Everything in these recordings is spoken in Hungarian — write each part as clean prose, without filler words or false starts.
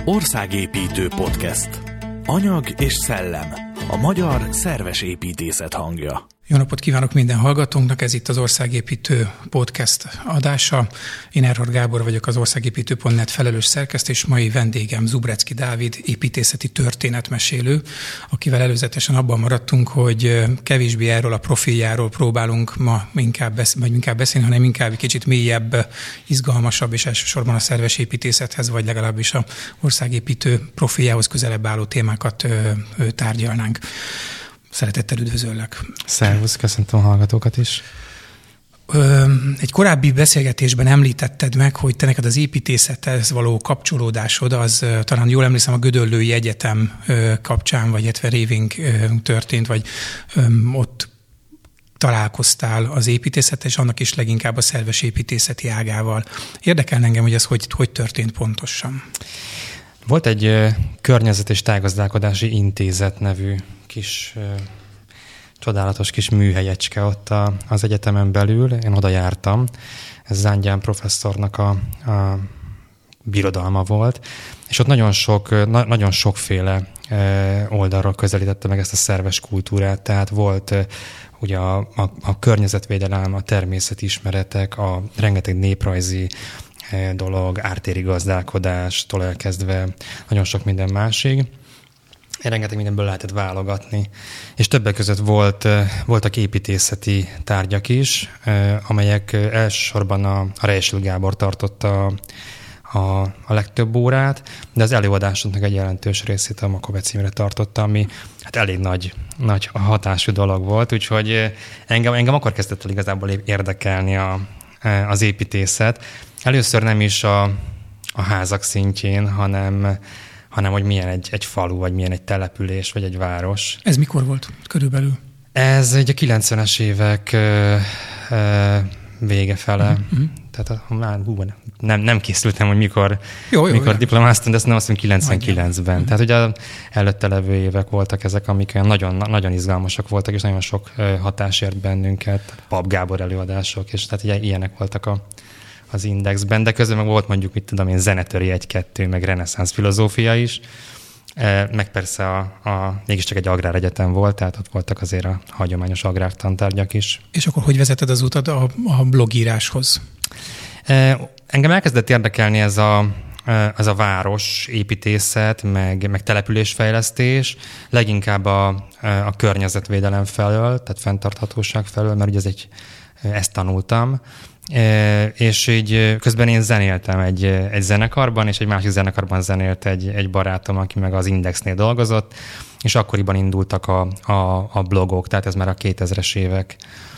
Országépítő Podcast. Anyag és szellem. A magyar szerves építészet hangja. Jó napot kívánok minden hallgatónknak, ez itt az Országépítő Podcast adása. Én Erhard Gábor vagyok, az országépítő.net felelős szerkesztő, és mai vendégem Zubrecki Dávid, építészeti történetmesélő, akivel előzetesen abban maradtunk, hogy kevésbé erről a profiljáról próbálunk ma inkább beszélni, hanem inkább egy kicsit mélyebb, izgalmasabb és elsősorban a szerves építészethez, vagy legalábbis az országépítő profiljához közelebb álló témákat tárgyalnánk. Szeretettel üdvözöllek. Szervusz, köszöntöm a hallgatókat is. Egy korábbi beszélgetésben említetted meg, hogy te neked az építészethez való kapcsolódásod, az talán jól emlékszem a Gödöllői Egyetem kapcsán, vagy illetve révén történt, vagy ott találkoztál az építészettel, és annak is leginkább a szerves építészeti ágával. Érdekel engem, hogy ez hogy történt pontosan. Volt egy környezet- és tájgazdálkodási intézet nevű kis csodálatos kis műhelyecske ott az egyetemen belül. Én oda jártam. Ez Zángyán professzornak a birodalma volt. És ott nagyon sokféle oldalról közelítette meg ezt a szerves kultúrát. Tehát volt ugye a környezetvédelem, a természetismeretek, a rengeteg néprajzi dolog, ártéri gazdálkodástól elkezdve nagyon sok minden másig. Rengeteg mindenből lehetett válogatni. És többek között voltak építészeti tárgyak is, amelyek elsősorban a Reisl Gábor tartotta a legtöbb órát, de az előadásoknak egy jelentős részét a Makovec Imre tartotta, ami hát elég nagy hatású dolog volt, úgyhogy engem akkor kezdett el igazából érdekelni az építészet. Először nem is a házak szintjén, hanem hogy milyen egy falu, vagy milyen egy település, vagy egy város. Ez mikor volt körülbelül? Ez egy a 90-es évek vége fele. Mm-hmm. Tehát nem készültem, hogy mikor diplomáztam, de azt nem azt mondom 99-ben. Tehát ugye előtte levő évek voltak ezek, amik nagyon, nagyon izgalmasak voltak, és nagyon sok hatás ért bennünket. Pap Gábor előadások, és tehát ugye ilyenek voltak az Indexben, de közben meg volt mondjuk, mit tudom én, zenetöri 1-2, meg reneszánsz filozófia is, meg persze mégiscsak egy agráregyetem volt, tehát ott voltak azért a hagyományos agrártantárgyak is. És akkor hogy vezeted az utat a blogíráshoz? Engem elkezdett érdekelni ez a város építészet, meg településfejlesztés, leginkább a környezetvédelem felől, tehát fenntarthatóság felől, mert ugye ezt tanultam. És így közben én zenéltem egy zenekarban, és egy másik zenekarban zenélt egy barátom, aki meg az Indexnél dolgozott, és akkoriban indultak a blogok, tehát ez már a 2000-es évek.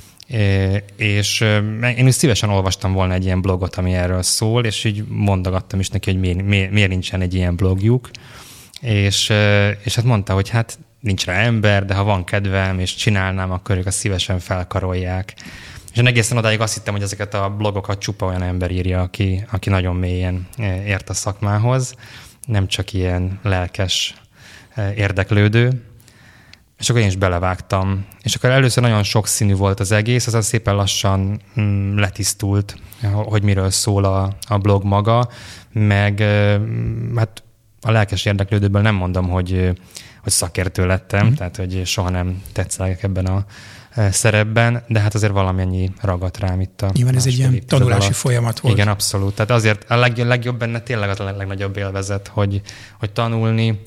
És én is szívesen olvastam volna egy ilyen blogot, ami erről szól, és így mondogattam is neki, hogy miért nincsen egy ilyen blogjuk. És hát mondta, hogy hát nincs rá ember, de ha van kedvem, és csinálnám, akkor ők azt szívesen felkarolják. És én egészen odáig azt hittem, hogy ezeket a blogokat csupa olyan ember írja, aki nagyon mélyen ért a szakmához, nem csak ilyen lelkes érdeklődő. És akkor én is belevágtam. És akkor először nagyon sokszínű volt az egész, aztán szépen lassan letisztult, hogy miről szól a blog maga, meg hát a lelkes érdeklődőből nem mondom, hogy szakértő lettem, tehát hogy soha nem tetszelgek ebben a szerepben, de hát azért valamennyi ragadt rám itt a nyilván ez egy ilyen tanulási folyamat volt. Igen, abszolút. Tehát azért a legjobb benne tényleg a legnagyobb élvezet, hogy tanulni,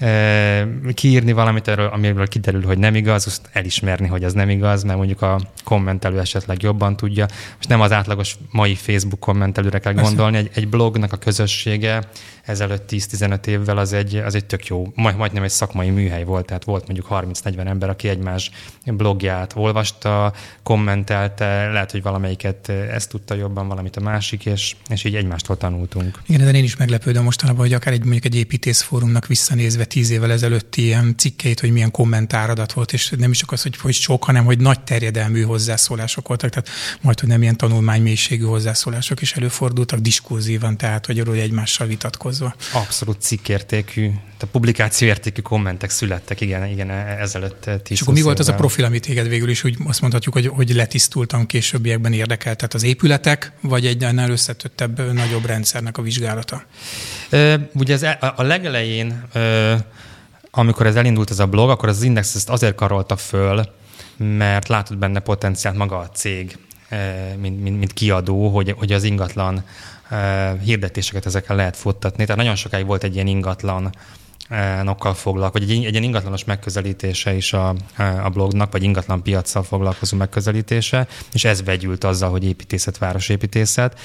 kiírni valamit, amiről kiderül, hogy nem igaz, azt elismerni, hogy az nem igaz, mert mondjuk a kommentelő esetleg jobban tudja. Most nem az átlagos mai Facebook kommentelőre kell gondolni, egy blognak a közössége ezelőtt 10-15 évvel az egy tök jó, majdnem egy szakmai műhely volt, tehát volt mondjuk 30-40 ember, aki egymás blogját olvasta, kommentelte, lehet, hogy valamelyiket ezt tudta jobban, valamit a másik, és így egymástól tanultunk. Igen, de én is meglepődöm mostanában, hogy akár mondjuk egy építészfórumnak visszanézve 10 évvel ezelőtti ilyen cikkeit, hogy milyen kommentáradat volt, és nem is csak az, hogy sok, hanem hogy nagy terjedelmű hozzászólások voltak, tehát majdhogy nem ilyen tanulmánymélységű hozzászólások is előfordultak diskurzívan, tehát hogy arról egymással vitatkozni. megfogalmazva. Abszolút cikkértékű, a publikációértékű kommentek születtek, igen, ezelőtt 10 És akkor mi volt az a profil, amit téged végül is úgy azt mondhatjuk, hogy letisztultan későbbiekben érdekelt? Tehát az épületek, vagy egy annál összetöttebb, nagyobb rendszernek a vizsgálata? Ugye a legelején, amikor ez elindult ez a blog, akkor az Index ezt azért karolta föl, mert látott benne potenciált maga a cég, mint kiadó, hogy az ingatlan hirdetéseket ezekkel lehet futtatni. Tehát nagyon sokáig volt egy ilyen ingatlanokkal foglalkozó, vagy egy ilyen ingatlanos megközelítése is a blognak, vagy ingatlan piaccal foglalkozó megközelítése, és ez vegyült azzal, hogy építészet, városépítészet.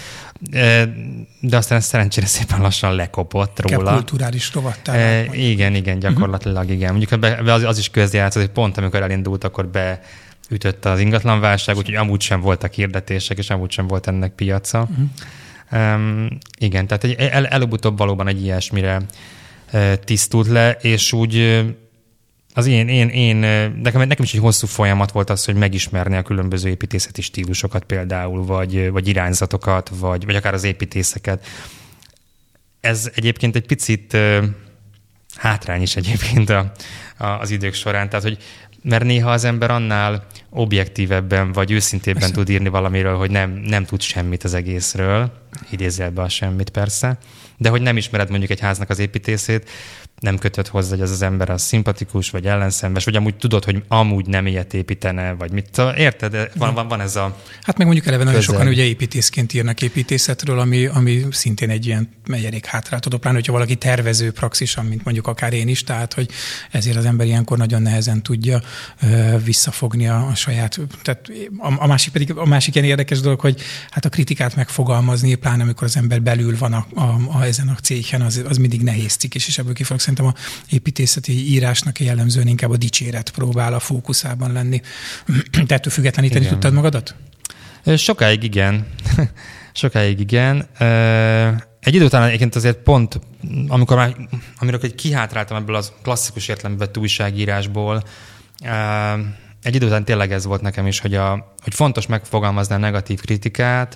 De aztán ez szerencsére szépen lassan lekopott róla. Kulturális rovattá. Igen, gyakorlatilag igen. Mondjuk az is közjátszott, hogy pont amikor elindult, akkor beütötte az ingatlanválság, úgyhogy amúgy sem voltak hirdetések, és amúgy sem volt ennek piaca. Igen, tehát előbb-utóbb valóban egy ilyesmire tisztult le, és úgy az nekem is egy hosszú folyamat volt az, hogy megismerni a különböző építészeti stílusokat például, vagy irányzatokat, vagy akár az építészeket. Ez egyébként egy picit hátrány is egyébként az idők során, tehát hogy mert néha az ember annál objektívebben vagy őszintébben tud írni valamiről, hogy nem tud semmit az egészről, idézőjelbe a semmit persze, de hogy nem ismered mondjuk egy háznak az építészét, nem kötött hozzá, hogy az ember az szimpatikus, vagy ellenszenves, vagy amúgy tudod, hogy amúgy nem ilyet építene, vagy mit. Érted? Van ez a... Hát meg mondjuk eleve nagyon sokan ugye építészként írnak építészetről, ami szintén egy ilyen elég hátráltató, pláne, hogyha valaki tervező praxisan, mint mondjuk akár én is, tehát hogy ezért az ember ilyenkor nagyon nehezen tudja visszafogni a saját... Tehát a másik ilyen érdekes dolog, hogy hát a kritikát megfogalmazni, pláne amikor az ember belül van ezen a céghen, az mindig nehéz cikk, és ebből ki fogok szerintem a építészeti írásnak jellemzően inkább a dicséret próbál a fókuszában lenni. Te ettől függetleníteni tudtad magadat? Sokáig igen. Egy idő után egyébként azért pont, amikor kihátráltam ebből az klasszikus értelemben vett újságírásból, egy idő után tényleg ez volt nekem is, hogy fontos megfogalmazni a negatív kritikát,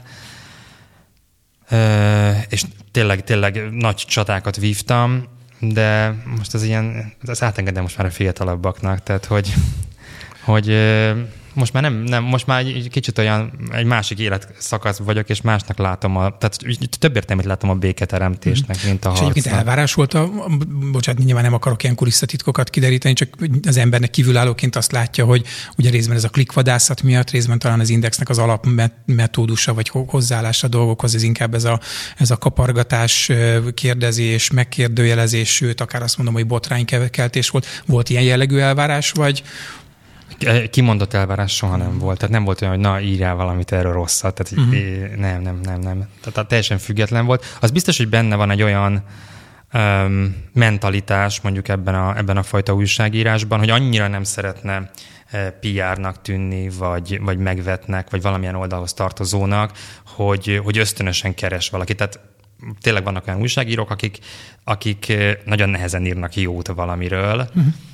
és tényleg nagy csatákat vívtam, de most ez átengedem most már a fiatalabbaknak, tehát hogy most már nem, most már egy kicsit olyan, egy másik életszakasz vagyok, és másnak látom, tehát több értelmét látom a béketeremtésnek, mint a harcnak. És egyébként elvárás volt bocsánat, nyilván nem akarok ilyen kulisszatitkokat kideríteni, csak az embernek kívülállóként azt látja, hogy ugye részben ez a klikvadászat miatt, részben talán az Indexnek az alapmetódusa, vagy hozzáállása a dolgokhoz, ez inkább ez a kapargatás, kérdezés, megkérdőjelezés, sőt, akár azt mondom, hogy botránykeltés volt. Volt ilyen jellegű elvárás, vagy... Kimondott elvárás soha nem volt. Tehát nem volt olyan, hogy na, írjál valamit erről rosszat. Tehát nem. Tehát teljesen független volt. Az biztos, hogy benne van egy olyan mentalitás mondjuk ebben a fajta újságírásban, hogy annyira nem szeretne PR-nak tűnni, vagy megvetnek, vagy valamilyen oldalhoz tartozónak, hogy ösztönösen keres valaki. Tehát tényleg vannak olyan újságírók, akik nagyon nehezen írnak jót valamiről,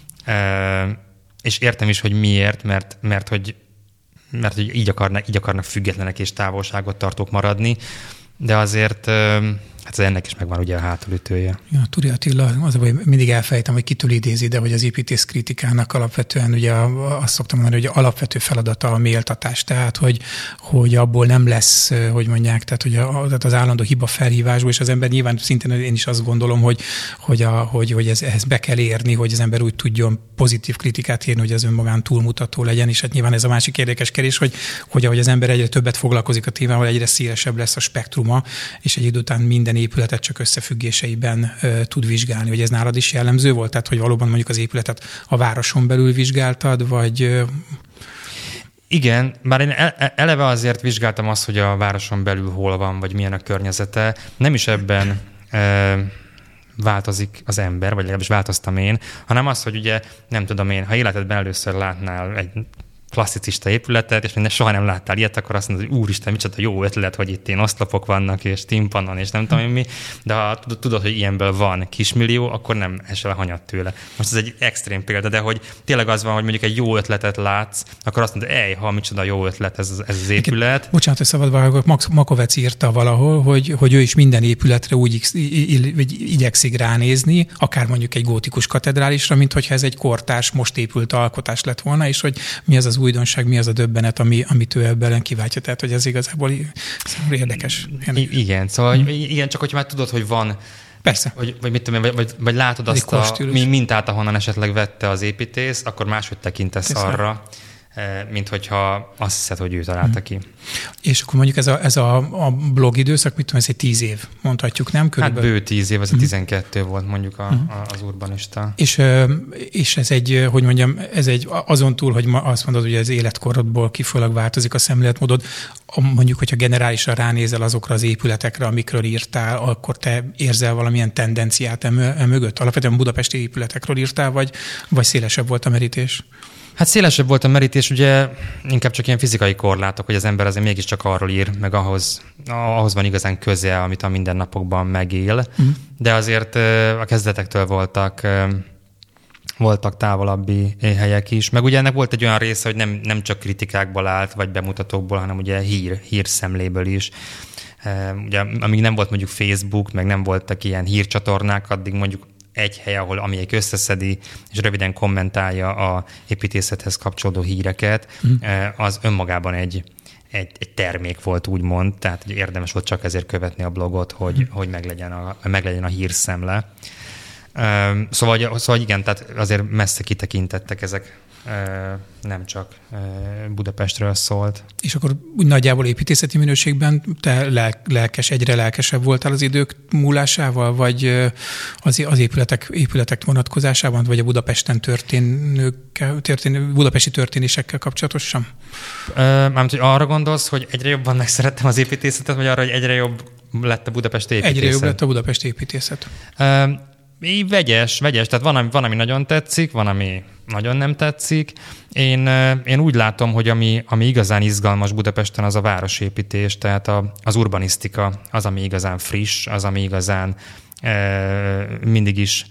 és értem is, hogy miért, mert hogy így akarnak függetlenek és távolságot tartók maradni, de azért hát ennek is megvan ugye a hátulütője. Ja, Turi Attila, az a baj, mindig elfejtem, hogy kitől idézi, de hogy az építész kritikának alapvetően ugye azt szoktam mondani, hogy alapvető feladata a méltatás, tehát hogy abból nem lesz, hogy mondják, tehát az állandó hiba felhívásból, és az ember nyilván szintén én is azt gondolom, hogy ehhez be kell érni, hogy az ember úgy tudjon pozitív kritikát írni, hogy az önmagán túlmutató legyen, és hát nyilván ez a másik érdekes kérdés, hogy ahogy az ember egyre többet foglalkozik a témával, egyre szélesebb lesz a spektruma, és egy idő után minden épületet csak összefüggéseiben tud vizsgálni. Hogy ez nálad is jellemző volt? Tehát, hogy valóban mondjuk az épületet a városon belül vizsgáltad, vagy... Igen, bár én eleve azért vizsgáltam azt, hogy a városon belül hol van, vagy milyen a környezete. Nem is ebben változik az ember, vagy legalábbis változtam én, hanem az, hogy ugye nem tudom én, ha életedben először látnál egy klasszicista épületet, és soha nem láttál ilyet, akkor azt mondod, hogy úristen, micsoda jó ötlet, hogy itt oszlopok vannak, és timpanon, és nem tudom mi, de ha tudod, hogy ilyenből van kismillió, akkor nem esel hanyat tőle. Most ez egy extrém példa, de hogy tényleg az van, hogy mondjuk egy jó ötletet látsz, akkor azt mondod, ha micsoda jó ötlet ez az épület. Bocsánat, hogy szabadba, Makovec írta valahol, hogy ő is minden épületre úgy igyekszik ránézni, akár mondjuk egy gótikus katedrálisra, mint hogyha ez egy kortárs, most épült alkotás lett volna, és hogy mi az az újdonság, mi az a döbbenet, amit ő ebben kiváltja. Tehát, hogy ez igazából érdekes. Igen, szóval igen, csak hogyha már tudod, hogy van. Persze. Vagy mit tudom én, vagy látod azt a mintát, ahonnan esetleg vette az építész, akkor máshogy tekintesz arra, mint hogyha azt hiszed, hogy ő találta ki. És akkor mondjuk ez a blog időszak, mit tudom, ez egy 10 év, mondhatjuk, nem? Körülbelül? Hát bő 10 év, ez a 12 volt mondjuk az urbanista. És ez egy, hogy mondjam, ez egy azon túl, hogy azt mondod, hogy az életkorodból kifolyólag változik a szemléletmódod, mondjuk, hogyha generálisan ránézel azokra az épületekre, amikről írtál, akkor te érzel valamilyen tendenciát mögött? Alapvetően budapesti épületekről írtál, vagy szélesebb volt a merítés? Hát szélesebb volt a merítés, ugye inkább csak ilyen fizikai korlátok, hogy az ember azért mégiscsak arról ír, meg ahhoz van igazán köze, amit a mindennapokban megél. De azért a kezdetektől voltak távolabbi helyek is. Meg ugye ennek volt egy olyan része, hogy nem csak kritikákból állt, vagy bemutatókból, hanem ugye hírszemléből is. Ugye amíg nem volt mondjuk Facebook, meg nem voltak ilyen hírcsatornák, addig mondjuk egy hely, amelyik összeszedi és röviden kommentálja a építészethez kapcsolódó híreket, az önmagában egy termék volt, úgymond, tehát érdemes volt csak ezért követni a blogot, hogy meglegyen a hírszemle. Szóval igen, tehát azért messze kitekintettek ezek, nem csak Budapestről szólt. És akkor úgy nagyjából építészeti minőségben te egyre lelkesebb voltál az idők múlásával, vagy az épületek vonatkozásában, vagy a Budapesten budapesti történésekkel kapcsolatosan? Mármint, hogy arra gondolsz, hogy egyre jobban megszerettem az építészetet, vagy arra, hogy egyre jobb lett a budapesti építészet? Egyre jobb lett a budapesti építészet. Vegyes, tehát van, ami nagyon tetszik, van, ami nagyon nem tetszik. Én úgy látom, hogy ami igazán izgalmas Budapesten, az a városépítés, tehát az urbanisztika, az, ami igazán friss, az, ami igazán mindig is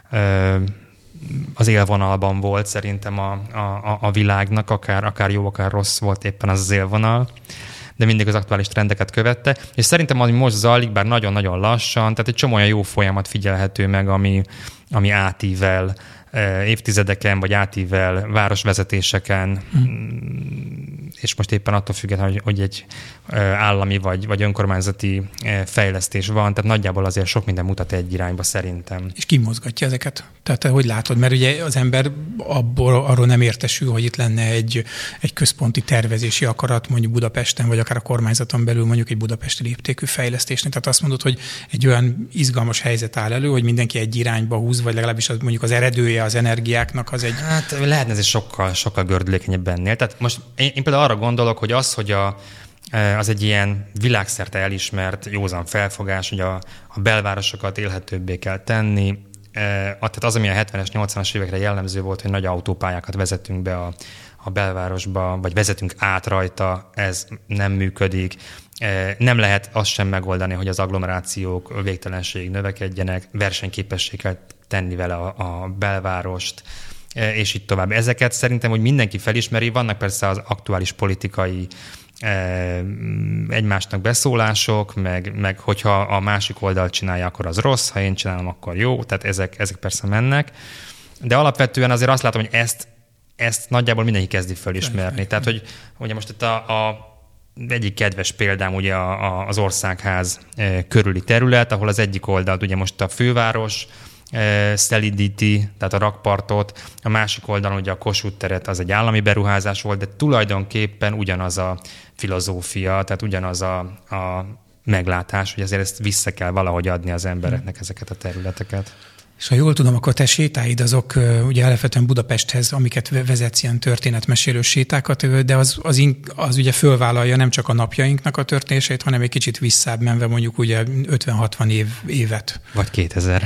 az élvonalban volt szerintem a világnak, akár jó, akár rossz volt éppen az élvonal, de mindig az aktuális trendeket követte, és szerintem ami most zajlik, bár nagyon-nagyon lassan, tehát egy csomó olyan jó folyamat figyelhető meg, ami átível évtizedeken, vagy átível városvezetéseken, és most éppen attól függetlenül, hogy egy állami vagy önkormányzati fejlesztés van, tehát nagyjából azért sok minden mutat egy irányba szerintem. És ki mozgatja ezeket? Tehát te hogy látod? Mert ugye az ember arról nem értesül, hogy itt lenne egy központi tervezési akarat mondjuk Budapesten, vagy akár a kormányzaton belül mondjuk egy budapesti léptékű fejlesztésnek. Tehát azt mondod, hogy egy olyan izgalmas helyzet áll elő, hogy mindenki egy irányba húz, vagy legalábbis mondjuk az eredője az energiáknak az egy... Hát lehetne ez sokkal gördülékenyebb ennél. Tehát most én például arra gondolok, hogy az egy ilyen világszerte elismert józan felfogás, hogy a belvárosokat élhetőbbé kell tenni. Tehát az, ami a 70-es, 80-as évekre jellemző volt, hogy nagy autópályákat vezetünk be a belvárosba, vagy vezetünk át rajta, ez nem működik. Nem lehet azt sem megoldani, hogy az agglomerációk végtelenségig növekedjenek, versenyképessé kell tenni vele a belvárost, és így tovább. Ezeket szerintem, hogy mindenki felismeri, vannak persze az aktuális politikai egymásnak beszólások, meg hogyha a másik oldal csinálja, akkor az rossz, ha én csinálom, akkor jó, tehát ezek persze mennek. De alapvetően azért azt látom, hogy ezt nagyjából mindenki kezdi felismerni. Tehát, hogy ugye most itt egyik kedves példám ugye az Országház körüli terület, ahol az egyik oldalt ugye most a főváros szelídíti, tehát a rakpartot, a másik oldalon ugye a Kossuth teret, az egy állami beruházás volt, de tulajdonképpen ugyanaz a filozófia, tehát ugyanaz a meglátás, hogy azért ezt vissza kell valahogy adni az embereknek ezeket a területeket. És ha jól tudom, akkor te sétáid azok ugye alapvetően Budapesthez, amiket vezetsz, ilyen történetmesélő sétákat, de az ugye fölvállalja nem csak a napjainknak a történését, hanem egy kicsit visszább menve mondjuk ugye 50-60 évet. Vagy 2000.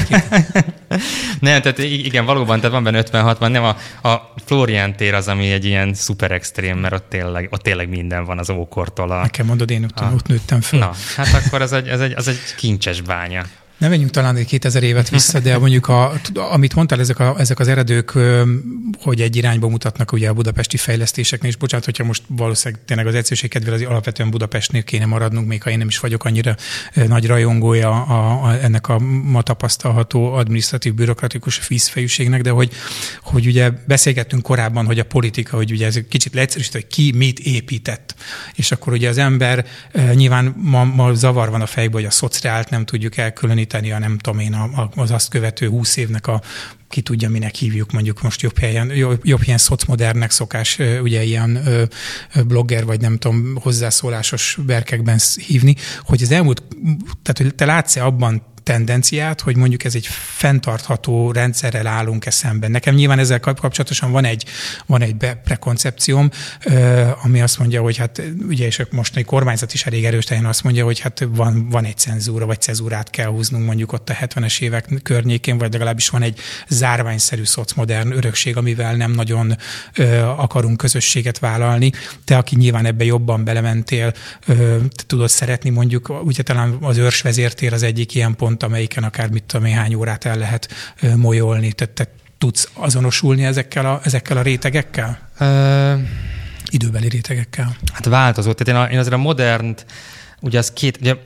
Nem, tehát igen, valóban, tehát van benne 50-60, nem a Flórián tér az, ami egy ilyen szuper extrém, mert ott tényleg minden van az ókortól. Nekem mondod, én ott nőttem föl. Na, hát akkor az egy kincses bánya. Nem menjünk talán 2000 évet vissza, de mondjuk amit mondtál, ezek az eredők, hogy egy irányba mutatnak ugye a budapesti fejlesztéseknél, és bocsánat, hogyha most valószínűleg tényleg az egyszerűség kedvéért az alapvetően Budapestnél kéne maradnunk, még ha én nem is vagyok annyira nagy rajongója ennek a ma tapasztalható adminisztratív, bürokratikus vízfejűségnek, de hogy ugye beszélgettünk korábban, hogy a politika, hogy ugye ez kicsit leegyszerűsít, hogy ki mit épített. És akkor ugye az ember nyilván ma zavar van a fejben, hogy a szociált nem tudjuk elkülöníteni, a nem tudom én, az azt követő 20 évnek ki tudja, minek hívjuk, mondjuk most jobb helyen szocmodernnek szokás ugye ilyen blogger, vagy nem tudom, hozzászólásos berkekben hívni, hogy az elmúlt, tehát hogy te látsz-e abban tendenciát, hogy mondjuk ez egy fenntartható rendszerrel állunk-e szemben. Nekem nyilván ezzel kapcsolatosan van egy prekoncepcióm, ami azt mondja, hogy hát ugye, és most egy kormányzat is elég erős helyen azt mondja, hogy hát van egy cenzúra, vagy cezúrát kell húznunk mondjuk ott a 70-es évek környékén, vagy legalábbis van egy zárványszerű szocmodern örökség, amivel nem nagyon akarunk közösséget vállalni. Te, aki nyilván ebbe jobban belementél, tudod szeretni mondjuk, ugye talán az Őrsvezértér az egyik ilyen pont, amelyiken akár mit tudom én, hány órát el lehet molyolni. Te tudsz azonosulni ezekkel a rétegekkel? Időbeli rétegekkel? Hát változó. Tehát én azért a modernt, ugye az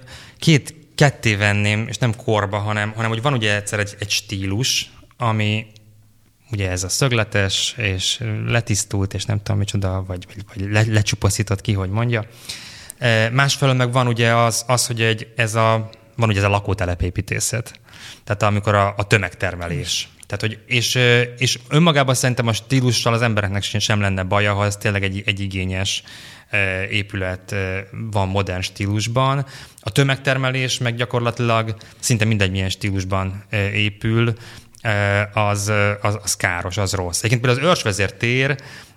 ketté venném, és nem korba, hanem hogy van ugye egyszer egy stílus, ami ugye ez a szögletes, és letisztult, és nem tudom micsoda, vagy lecsupaszított ki, hogy mondja. Másfelől meg van ugye az hogy van ugye ez a lakótelepépítészet. Tehát amikor a tömegtermelés. Tehát, hogy, és önmagában szerintem a stílussal az embereknek sem lenne baja, ha ez tényleg egy igényes épület van modern stílusban. A tömegtermelés meg gyakorlatilag szinte mindegy milyen stílusban épül, az káros, az rossz. Egyébként például az Őrsvezértér,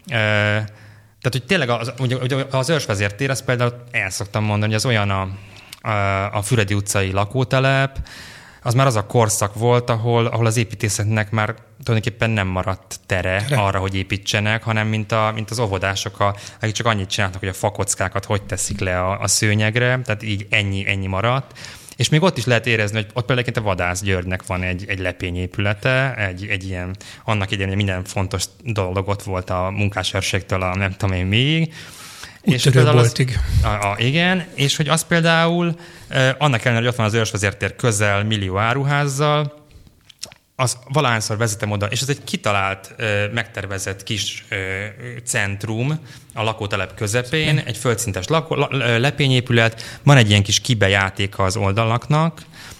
tehát hogy tényleg az Őrsvezértér, azt például el szoktam mondani, hogy az olyan a Füredi utcai lakótelep, az már az a korszak volt, ahol az építészetnek már tulajdonképpen nem maradt tere arra, hogy építsenek, hanem mint az óvodások, akik csak annyit csináltak, hogy a fakockákat hogy teszik le a szőnyegre, tehát így ennyi maradt. És még ott is lehet érezni, hogy ott például a Vadász Györgynek van egy lepényépülete, egy ilyen, annak idején minden fontos dolog ott volt a munkásőrségtől a nem tudom én még. Úttörő boltig. Igen, és hogy az például annak ellenére, hogy ott van az Őrsvezértér közel millió áruházzal, az valahányszor vezetem oda, és ez egy kitalált, megtervezett kis centrum a lakótelep közepén, egy földszintes lepényépület, van egy ilyen kis kibejátéka az oldalaknak,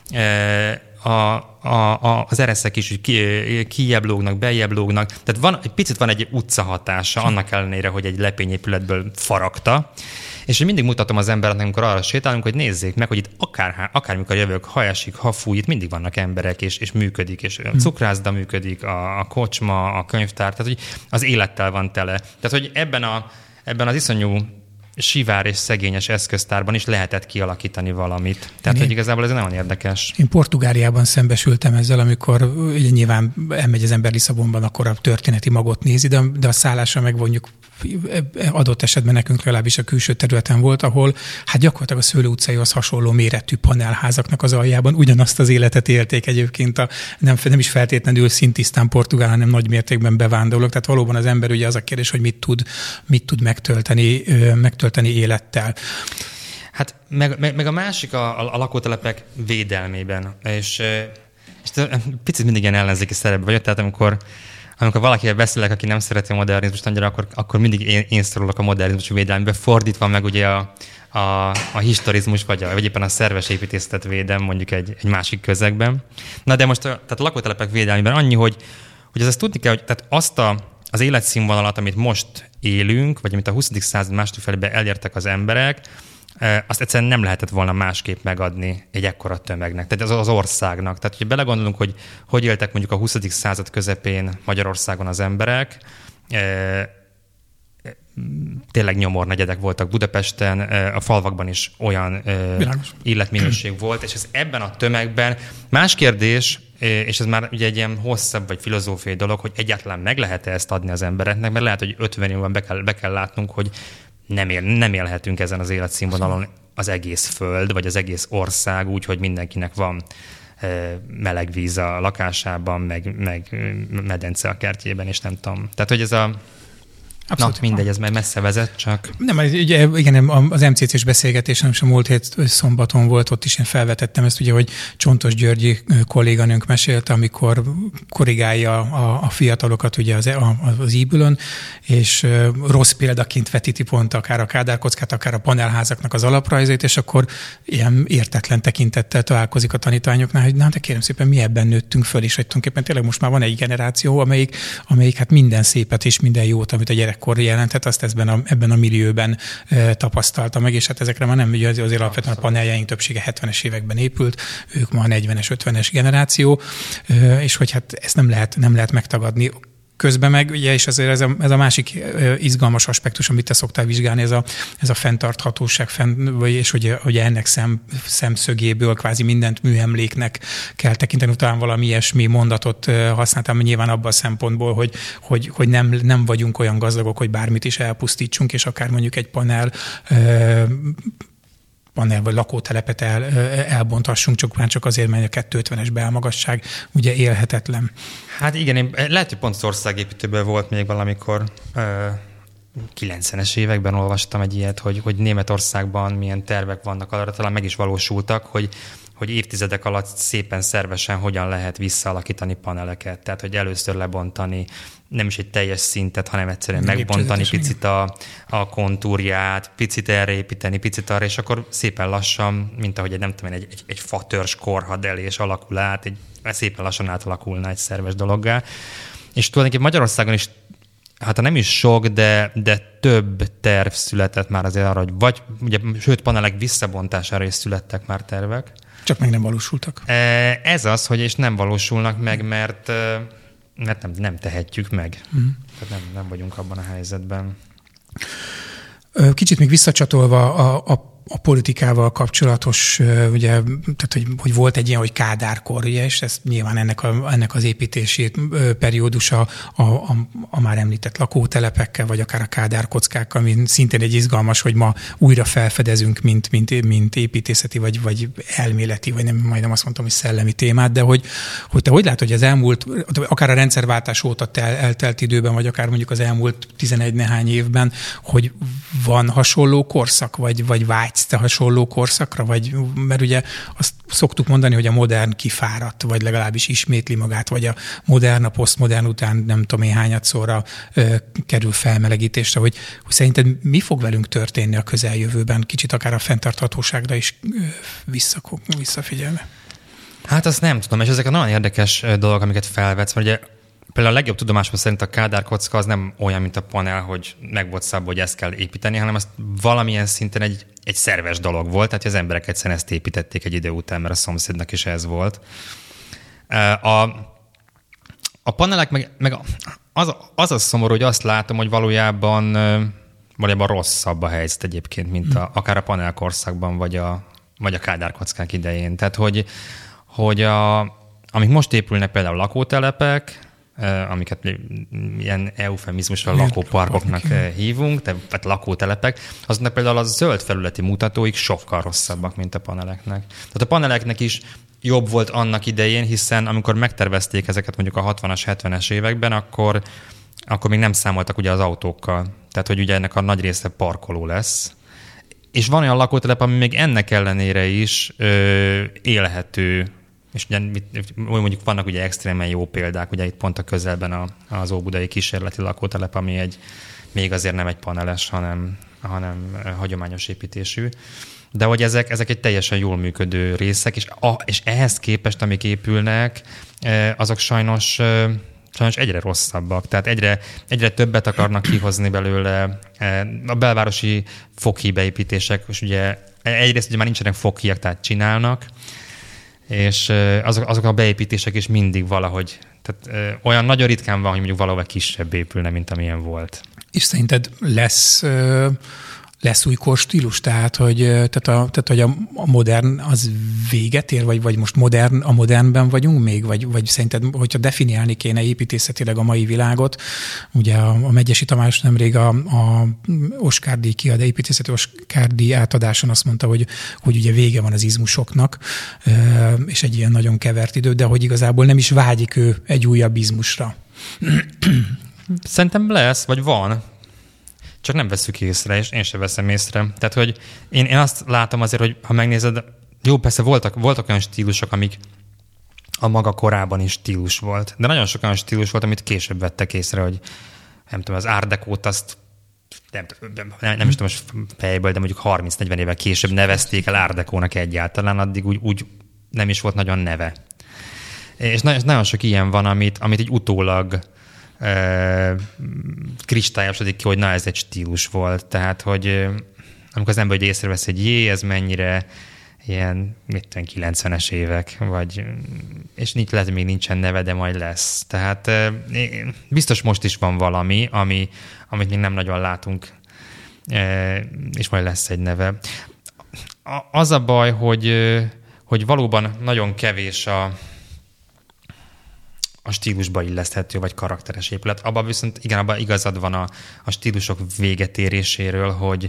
az ereszek is kijebb lógnak, beljebb lógnak, tehát van egy utcahatása, annak ellenére, hogy egy lepényépületből faragta, és én mindig mutatom az embereknek, amikor arra sétálunk, hogy nézzék meg, hogy itt akármikor jövök, ha esik, ha fúj, itt mindig vannak emberek, és működik, és a cukrászda működik, a kocsma, a könyvtár, tehát hogy az élettel van tele. Tehát, hogy ebben az iszonyú sivár és szegényes eszköztárban is lehetett kialakítani valamit. Tehát, hogy igazából ez nagyon érdekes. Én Portugáliában szembesültem ezzel, amikor ugye nyilván elmegy az ember Lisszabonban, akkor a történeti magot nézi, de a szállásra meg mondjuk adott esetben nekünk legalábbis a külső területen volt, ahol hát gyakorlatilag a Szőlő utcaihoz hasonló méretű panelházaknak az aljában ugyanazt az életet élték egyébként nem is feltétlenül szintisztán portugál, hanem nagy mértékben bevándorlók. Tehát valóban az ember ugye az a kérdés, hogy mit tud megtölteni élettel. Hát meg a másik a lakótelepek védelmében, és picit mindig ilyen ellenzéki szerepben vagyok, tehát amikor valakivel beszélek, aki nem szereti a modernizmust annyira, akkor mindig én szorulok a modernizmus védelmébe, fordítva meg ugye a historizmus, vagy éppen a szerves építészetet védem mondjuk egy másik közegben. Na de most tehát a lakótelepek védelmében annyi, hogy azt tudni kell, hogy tehát azt az életszínvonalat, amit most élünk, vagy amit a 20. század második felében elértek az emberek, azt egyszerűen nem lehetett volna másképp megadni egy ekkora tömegnek, tehát az országnak. Tehát, hogy belegondolunk, hogy éltek mondjuk a 20. század közepén Magyarországon az emberek, tényleg nyomornegyedek voltak Budapesten, a falvakban is olyan életminőség volt, és ez ebben a tömegben más kérdés, és ez már ugye egy ilyen hosszabb vagy filozófiai dolog, hogy egyáltalán meg lehet-e ezt adni az embereknek, mert lehet, hogy 50 évben be kell látnunk, hogy nem élhetünk ezen az életszínvonalon az egész föld, vagy az egész ország úgy, hogy mindenkinek van meleg víz a lakásában, meg medence a kertjében, és nem tudom. Tehát, hogy ez Abszolút. Mindegy, ez már messze vezet, csak... Nem, ugye, igen, az MCC-s beszélgetésen, sem múlt hét szombaton volt, ott is én felvetettem ezt, ugye, hogy Csontos Györgyi kolléganőnk mesélte, amikor korrigálja a fiatalokat ugye az íbülön, és rossz példaként vetíti pont akár a kádárkockát, akár a panelházaknak az alaprajzét, és akkor ilyen értetlen tekintettel találkozik a tanítványoknál, hogy de kérem szépen, mi ebben nőttünk föl, és hogy tulajdonképpen tényleg most már van egy generáció, amelyik hát minden szépet és minden jót, amit a gyerekkor jelentett, azt ebben a millióben tapasztalta meg, és hát ezekre már nem, ugye azért alapvetően a paneljeink többsége 70-es években épült, ők ma a 40-es, 50-es generáció, és hogy hát ezt nem lehet megtagadni. Közben meg, ugye, és azért ez a másik izgalmas aspektus, amit te szoktál vizsgálni, ez a fenntarthatóság, és hogy ennek szemszögéből kvázi mindent műemléknek kell tekinteni, utána valami ilyesmi mondatot használtam, nyilván abban a szempontból, hogy nem vagyunk olyan gazdagok, hogy bármit is elpusztítsunk, és akár mondjuk egy panel vagy lakótelepet elbontassunk, csak azért, mert a 250-es belmagasság ugye élhetetlen. Hát igen, lehet, hogy pont az országépítőből volt még valamikor 90-es években olvastam egy ilyet, hogy Németországban milyen tervek vannak, arra talán meg is valósultak, hogy évtizedek alatt szépen szervesen hogyan lehet visszaalakítani paneleket. Tehát, hogy először lebontani nem is egy teljes szintet, hanem egyszerűen megbontani picit a kontúrját, picit erre építeni, picit arra, és akkor szépen lassan, mint ahogy egy fatörzs korhadelés alakul át, szépen lassan átalakulna egy szerves dologgá. És tulajdonképpen Magyarországon is, hát nem is sok, de több terv született már azért arra, hogy sőt, panelek visszabontására is születtek már tervek. Csak meg nem valósultak. Ez az, hogy és nem valósulnak meg, mert nem tehetjük meg. Tehát nem vagyunk abban a helyzetben. Kicsit még visszacsatolva a politikával kapcsolatos, ugye, tehát hogy volt egy ilyen, hogy Kádárkor, ugye, és ez nyilván ennek az építési periódusa a már említett lakótelepekkel, vagy akár a kádárkockákkal, ami szintén egy izgalmas, hogy ma újra felfedezünk, mint építészeti, vagy elméleti, vagy nem, majdnem azt mondtam, hogy szellemi témát, de hogy te hogy látod, hogy az elmúlt, akár a rendszerváltás óta eltelt időben, vagy akár mondjuk az elmúlt 11 nehány évben, hogy van hasonló korszak, vagy vágysz te hasonló korszakra? Mert ugye azt szoktuk mondani, hogy a modern kifáradt, vagy legalábbis ismétli magát, vagy a modern, a posztmodern után nem tudom én hányadszorra kerül felmelegítésre, hogy szerinted mi fog velünk történni a közeljövőben, kicsit akár a fenntarthatóságra is visszafigyelve? Hát azt nem tudom, és ezek a nagyon érdekes dolgok, amiket felvetsz, mert ugye például a legjobb tudomásom szerint a kádárkocka az nem olyan, mint a panel, hogy meg volt szabva, hogy ezt kell építeni, hanem az valamilyen szinten egy szerves dolog volt, tehát az emberek egyszerűen ezt építették egy idő után, mert a szomszédnak is ez volt. A panelek meg az a szomorú, hogy azt látom, hogy valójában rosszabb a helyzet egyébként, mint akár a panelkorszakban, vagy a kádárkockák idején. Tehát, hogy amik most épülnek például lakótelepek, amiket ilyen eufemizmusra lakóparkoknak hívunk, tehát lakótelepek, azoknak például a zöld felületi mutatóik sokkal rosszabbak, mint a paneleknek. Tehát a paneleknek is jobb volt annak idején, hiszen amikor megtervezték ezeket mondjuk a 60-as, 70-es években, akkor még nem számoltak ugye az autókkal. Tehát, hogy ugye ennek a nagy része parkoló lesz. És van olyan lakótelep, ami még ennek ellenére is élhető, és ugye mondjuk vannak ugye extrémen jó példák, ugye itt pont a közelben az óbudai kísérleti lakótelep, ami még azért nem egy paneles, hanem hagyományos építésű. De hogy ezek egy teljesen jól működő részek, és ehhez képest, amik épülnek, azok sajnos sajnos egyre rosszabbak. Tehát egyre többet akarnak kihozni belőle. A belvárosi foghíj beépítések, és ugye egyrészt ugye már nincsenek foghíjak, tehát csinálnak, és azok a beépítések is mindig valahogy, tehát olyan nagyon ritkán van, hogy mondjuk valahol kisebb épülne, mint amilyen volt. És szerinted lesz új korstílus? Tehát, hogy a modern az véget ér, vagy most a modernben vagyunk még? Vagy szerinted, hogyha definiálni kéne építészetileg a mai világot, ugye a Megyesi Tamás nemrég a Oscar-díj építészeti Oscar-díj átadáson azt mondta, hogy ugye vége van az izmusoknak, és egy ilyen nagyon kevert idő, de hogy igazából nem is vágyik ő egy újabb izmusra. Szerintem lesz, vagy van. Csak nem veszük észre, és én sem veszem észre. Tehát, hogy én azt látom azért, hogy ha megnézed, jó, persze voltak olyan stílusok, amik a maga korában is stílus volt, de nagyon sok olyan stílus volt, amit később vettek észre, hogy nem tudom, az Art Décót azt nem is tudom most fejből, de mondjuk 30-40 évvel később nevezték el Art Décónak egyáltalán, addig úgy nem is volt nagyon neve. És nagyon sok ilyen van, amit így utólag kristályosodik ki, hogy na, ez egy stílus volt. Tehát, hogy amikor az ember észrevesz, hogy ez mennyire ilyen 90-es évek, és lehet, hogy még nincsen neve, de majd lesz. Tehát biztos most is van valami, amit még nem nagyon látunk, és majd lesz egy neve. Az a baj, hogy valóban nagyon kevés a stílusba illeszthető, vagy karakteres épület. Abban viszont abban igazad van a stílusok végetéréséről,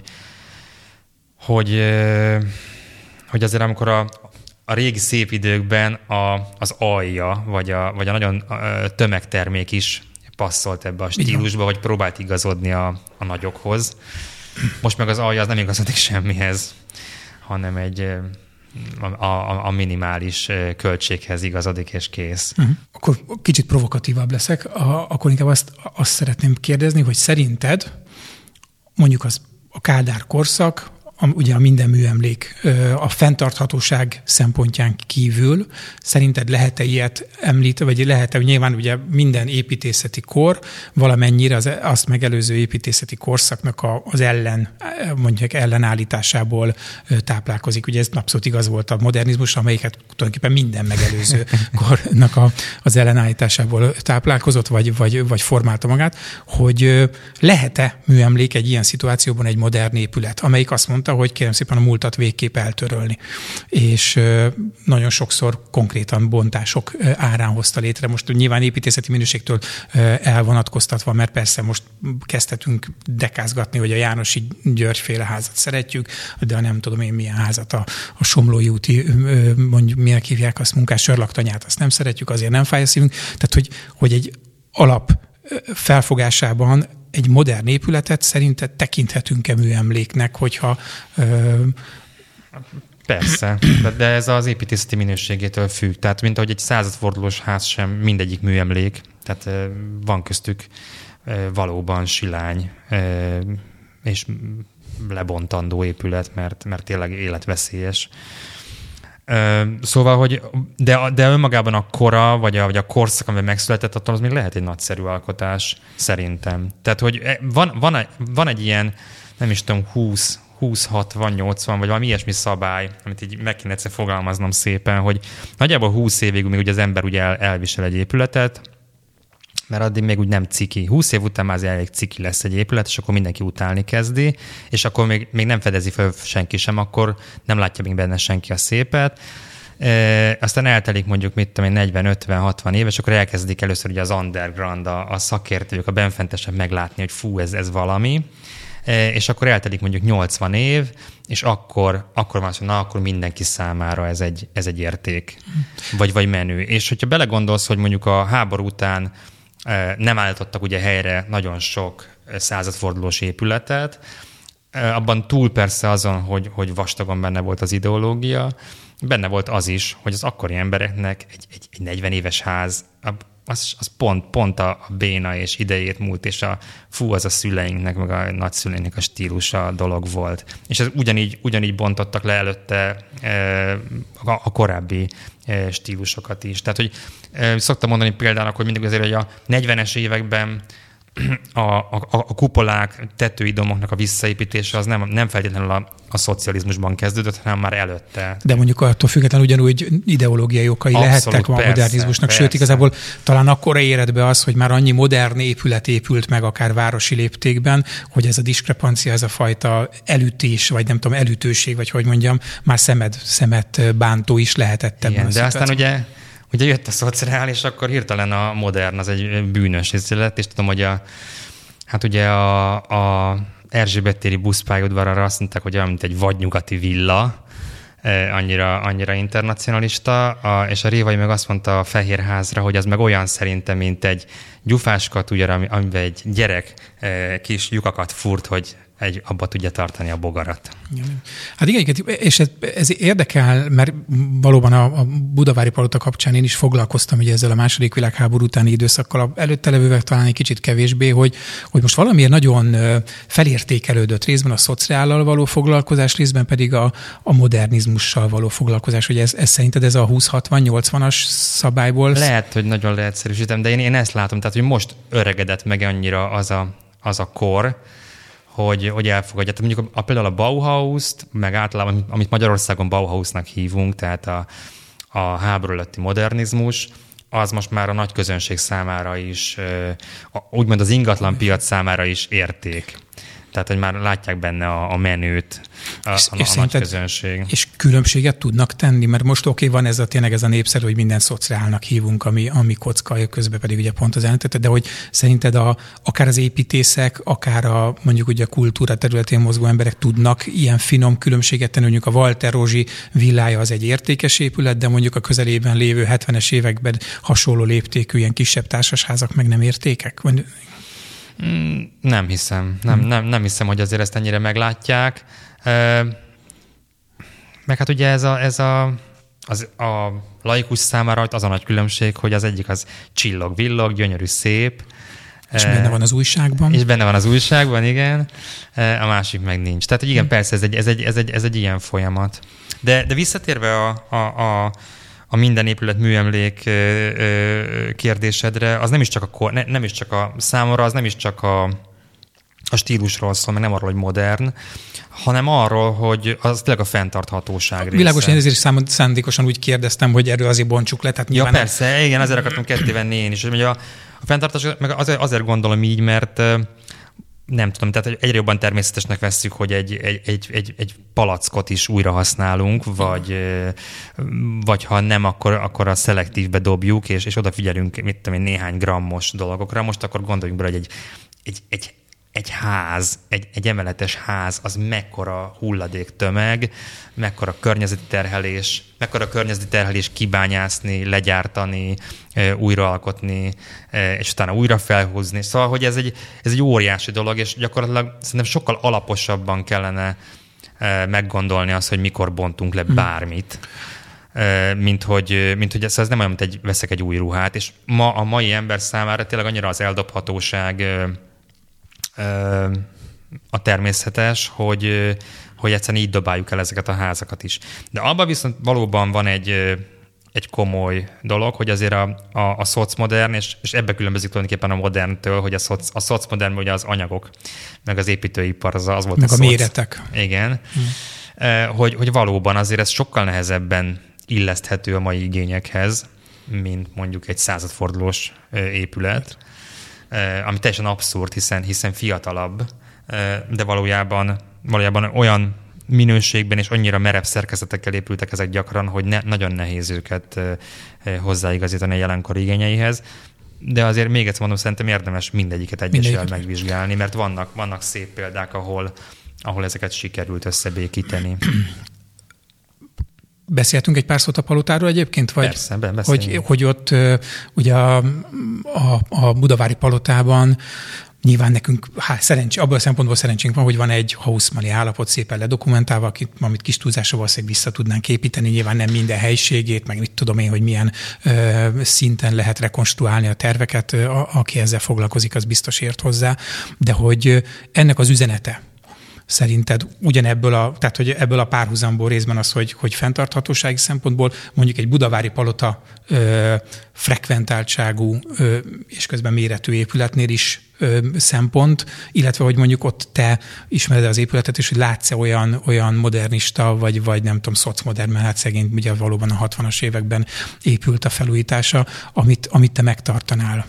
hogy azért amikor a régi szép időkben az alja, vagy a nagyon tömegtermék is passzolt ebbe a stílusba, hogy próbált igazodni a nagyokhoz. Most meg az alja az nem igazodik semmihez, hanem a minimális költséghez igazodik, és kész. Akkor kicsit provokatívabb leszek. Akkor inkább azt szeretném kérdezni, hogy szerinted mondjuk a Kádár korszak, ugye a minden műemlék a fenntarthatóság szempontján kívül, szerinted lehet-e ilyet említeni, vagy lehet-e, nyilván ugye minden építészeti kor valamennyire az azt megelőző építészeti korszaknak az ellenállításából táplálkozik. Ugye ez abszolút igaz volt a modernizmus, amelyiket tulajdonképpen minden megelőző kornak az ellenállításából táplálkozott, vagy formálta magát, hogy lehet-e műemlék egy ilyen szituációban egy modern épület, amelyik azt mondta, hogy kérem szépen a múltat végképp eltörölni. És nagyon sokszor konkrétan bontások árán hozta létre. Most nyilván építészeti minőségtől elvonatkoztatva, mert persze most kezdhetünk dekázgatni, hogy a Jánosi György-féle házat szeretjük, de nem tudom én milyen házat, a Somlói úti, mondjuk minek hívják azt, Munkás Sörlaktanyát, azt nem szeretjük, azért nem fáj a szívünk. Tehát, hogy egy alap felfogásában egy modern épületet szerinted tekinthetünk-e műemléknek, hogyha... Persze, de ez az építészeti minőségétől függ. Tehát mint ahogy egy századfordulós ház sem mindegyik műemlék, tehát van köztük valóban silány és lebontandó épület, mert tényleg életveszélyes. Szóval, hogy de önmagában a kora, vagy a korszak, amiben megszületett, attól az még lehet egy nagyszerű alkotás, szerintem. Tehát, hogy van egy ilyen, nem is tudom, 20, 60, 80, vagy valami ilyesmi szabály, amit így meg kéne egyszer fogalmaznom szépen, hogy nagyjából 20 évig még ugye az ember ugye elvisel egy épületet, mert addig még úgy nem ciki. 20 év után már elég ciki lesz egy épület, és akkor mindenki utálni kezdi, és akkor még nem fedezi fel senki sem, akkor nem látja még benne senki a szépet. Aztán eltelik mondjuk, 40, 50, 60 év, és akkor elkezdik először ugye az underground, a szakértők, a benfentesek meglátni, hogy fú, ez valami. És akkor eltelik mondjuk 80 év, és akkor van az, hogy akkor mindenki számára ez egy érték, vagy menő. És hogyha belegondolsz, hogy mondjuk a háború után nem állítottak ugye helyre nagyon sok századfordulós épületet, abban túl persze azon, hogy vastagon benne volt az ideológia, benne volt az is, hogy az akkori embereknek egy 40 éves ház az pont a béna és idejét múlt, és az a szüleinknek, meg a nagyszüleinknek a stílusa dolog volt. És ez ugyanígy bontottak le előtte a korábbi stílusokat is. Tehát, hogy szoktam mondani például, hogy mindig azért, hogy a 40-es években a kupolák, tetőidomoknak a visszaépítése az nem feltétlenül a szocializmusban kezdődött, hanem már előtte. De mondjuk attól függetlenül ugyanúgy ideológiai okai lehettek a modernizmusnak, sőt igazából talán akkora éred be az, hogy már annyi modern épület épült meg akár városi léptékben, hogy ez a diskrepancia, ez a fajta elütés, vagy nem tudom, elütőség, vagy hogy mondjam, már szemet bántó is lehetett ebben. De aztán ugye jött a szociál, és akkor hirtelen a modern az egy bűnös lett, és tudom, hogy a Erzsébet téri buszpályaudvarra azt mondták, hogy olyan, mint egy vadnyugati villa, annyira internacionalista, és a Révai meg azt mondta a Fehérházra, hogy az meg olyan szerintem, mint egy gyufáskat, ugye, amiben egy gyerek kis lyukakat furt, hogy abba tudja tartani a bogarat. Hát igen, és ez érdekel, mert valóban a Budavári Palota kapcsán én is foglalkoztam ugye ezzel a második világháború utáni időszakkal, előtte levővel talán egy kicsit kevésbé, hogy most valamiért nagyon felértékelődött részben a szociállal való foglalkozás, részben pedig a modernizmussal való foglalkozás, hogy ez szerinted ez a 20-60-80-as szabályból? Lehet, hogy nagyon leegyszerűsítem, de én ezt látom, tehát hogy most öregedett meg annyira az a kor, hogy elfogadja. Tehát mondjuk például a Bauhaust, meg általában, amit Magyarországon Bauhausnak hívunk, tehát a háború előtti modernizmus, az most már a nagy közönség számára is, úgymond az ingatlan piac számára is érték. Tehát, hogy már látják benne a menőt, a nagy közönség. És különbséget tudnak tenni? Mert most van tényleg ez a népszerű, hogy minden szociálnak hívunk, ami kocka, közben pedig ugye pont az ellentéte, de hogy szerinted akár az építészek, akár mondjuk ugye a kultúra területén mozgó emberek tudnak ilyen finom különbséget tenni, mondjuk a Walter Rozsi villája az egy értékes épület, de mondjuk a közelében lévő 70-es években hasonló léptékű ilyen kisebb társasházak meg nem értékek? Nem hiszem. Nem hiszem, hogy azért ezt ennyire meglátják. Meg hát ugye ez a laikus számára az a nagy különbség, hogy az egyik az csillog-villog, gyönyörű, szép. És benne van az újságban. És benne van az újságban, igen. A másik meg nincs. Tehát, hogy igen, persze, ez egy ilyen folyamat. De visszatérve a minden épület műemlék kérdésedre, az nem is csak a számomra, az nem is csak a stílusról szól, meg nem arról, hogy modern, hanem arról, hogy az tényleg a fenntarthatóság része. Világos, én ezért szándékosan úgy kérdeztem, hogy erről azért bontsuk le. Tehát ja, persze, igen, ezért akartam kettévenni én is. Hogy a fenntarthatóság, meg azért gondolom így, mert nem tudom, tehát egyre jobban természetesnek vesszük, hogy egy palackot is újra használunk, vagy ha nem, akkor a szelektívbe dobjuk, és odafigyelünk, mit tudom én, néhány grammos dolgokra. Most akkor gondoljunk bele, hogy egy ház, egy emeletes ház, az mekkora hulladéktömeg, mekkora környezeti terhelés kibányászni, legyártani, újraalkotni, és utána újra felhúzni. Szóval, hogy ez egy óriási dolog, és gyakorlatilag szerintem sokkal alaposabban kellene meggondolni azt, hogy mikor bontunk le bármit, mint hogy ez nem olyan, mint veszek egy új ruhát, és a mai ember számára tényleg annyira az eldobhatóság a természetes, hogy egyszerűen így dobáljuk el ezeket a házakat is. De abban viszont valóban van egy komoly dolog, hogy azért a szocmodern, és ebbe különbözik tulajdonképpen a moderntől, hogy a szocmodern ugye az anyagok, meg az építőipar, az volt meg a méretek. Igen. Hogy valóban azért ez sokkal nehezebben illeszthető a mai igényekhez, mint mondjuk egy századfordulós épület, ami teljesen abszurd, hiszen fiatalabb, de valójában olyan minőségben és annyira merev szerkezetekkel épültek ezek gyakran, hogy nagyon nehéz őket hozzáigazítani a jelenkor igényeihez. De azért még egyszer mondom, szerintem érdemes mindegyiket egyesével megvizsgálni, mert vannak szép példák, ahol ezeket sikerült összebékíteni. Beszéltünk egy pár szót a Palotáról egyébként? Vagy, persze, hogy ott ugye a Budavári Palotában Nyilván nekünk abban a szempontból szerencsénk van, hogy van egy Haussmanni állapot szépen ledokumentálva, amit kis túlzásra valószínűleg vissza tudnánk építeni. Nyilván nem minden helyiségét, meg mit tudom én, hogy milyen szinten lehet rekonstruálni a terveket, aki ezzel foglalkozik, az biztos ért hozzá. De hogy ennek az üzenete, szerinted tehát hogy ebből a párhuzamból részben az, hogy fenntarthatósági szempontból mondjuk egy budavári palota frekventáltságú és közben méretű épületnél is szempont, illetve hogy mondjuk ott te ismered az épületet, és hogy látsz-e olyan modernista, vagy nem tudom, szocmodern, mert hát szegény ugye valóban a 60-as években épült a felújítása, amit te megtartanál.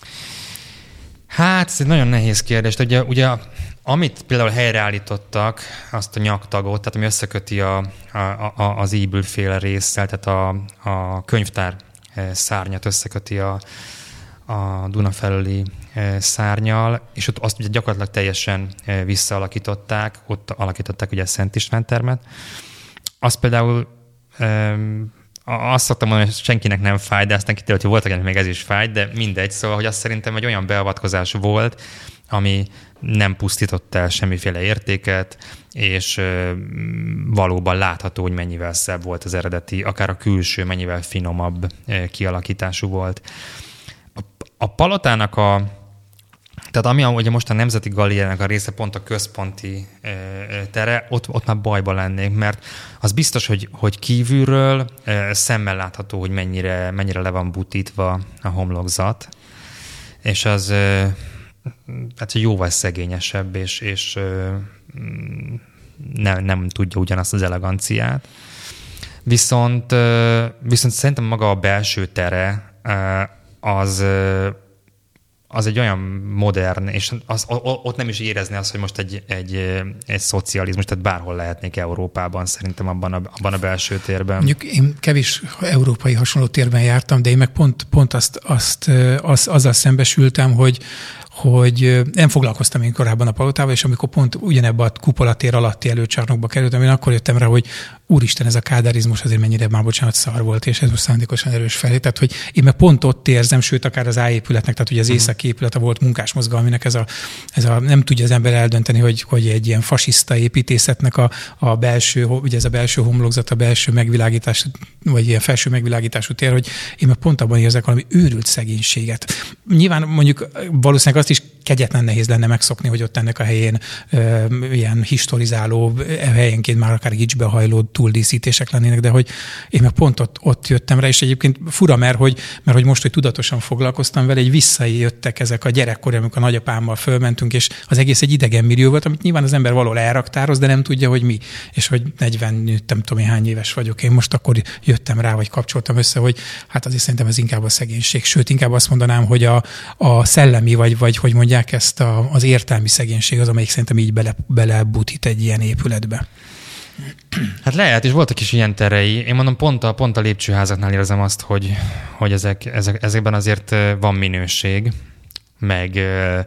Hát ez egy nagyon nehéz kérdés. Ugye amit például helyreállítottak, azt a nyaktagot, tehát ami összeköti az íbülféle résszel, tehát a könyvtár szárnyat összeköti a Duna felüli szárnnyal, és ott azt ugye gyakorlatilag teljesen visszaalakították, ott alakították ugye a Szent István termet. Azt például azt szoktam mondani, hogy senkinek nem fáj, de aztán kiderült, hogy voltak, még ez is fáj, de mindegy. Szóval, hogy azt szerintem egy olyan beavatkozás volt, ami nem pusztított el semmiféle értéket, és valóban látható, hogy mennyivel szebb volt az eredeti, akár a külső, mennyivel finomabb kialakítású volt. A palotának tehát ami ugye most a Nemzeti Galériának a része, pont a központi tere, ott már bajba lennék, mert az biztos, hogy kívülről szemmel látható, hogy mennyire le van butítva a homlokzat, és az hát jóval szegényesebb, és nem tudja ugyanazt az eleganciát. Viszont szerintem maga a belső tere az egy olyan modern, és ott nem is érezni azt, hogy most egy szocializmus, tehát bárhol lehetnék Európában, szerintem abban a belső térben. Mondjuk én kevés európai hasonló térben jártam, de én meg pont azzal szembesültem, hogy nem foglalkoztam én korábban a palotával, és amikor pont ugyanebben a kupolatér alatti előcsarnokba kerültem, én akkor jöttem rá, hogy úristen, ez a kádárizmus azért mennyire már, bocsánat, szar volt, és ez most szándékosan erős felé. Tehát, hogy én meg pont ott érzem, sőt, akár az A-épületnek, tehát ugye az északi épülete volt munkásmozgalminak, ez a nem tudja az ember eldönteni, hogy egy ilyen fasiszta építészetnek a belső, ugye ez a belső homlokzat, a belső megvilágítás, vagy ilyen felső megvilágítású tér, hogy én meg pont abban érzek valami őrült szegénységet. Nyilván mondjuk valószínűleg azt is kegyetlen nehéz lenne megszokni, hogy ott ennek a helyén ilyen historizáló, helyenként már akár gicsbehajló túldíszítések lennének, de hogy én meg pont ott jöttem rá, és egyébként fura, mert hogy most, hogy tudatosan foglalkoztam vele, egy visszajöttek ezek a gyerekkor, amikor a nagyapámmal fölmentünk, és az egész egy idegen millió volt, amit nyilván az ember valahol elraktároz, de nem tudja, hogy mi. És hogy 40, nem tudom én hány éves vagyok, én most akkor jöttem rá, vagy kapcsoltam össze, hogy hát azért szerintem ez inkább a szegénység. Sőt, inkább azt mondanám, hogy a szellemi, vagy hogy mondják ezt az értelmi szegénység az, amelyik szerintem így belebutít egy ilyen épületbe. Hát lehet, és voltak is ilyen terei. Én mondom, pont a lépcsőházaknál érzem azt, hogy ezekben azért van minőség, meg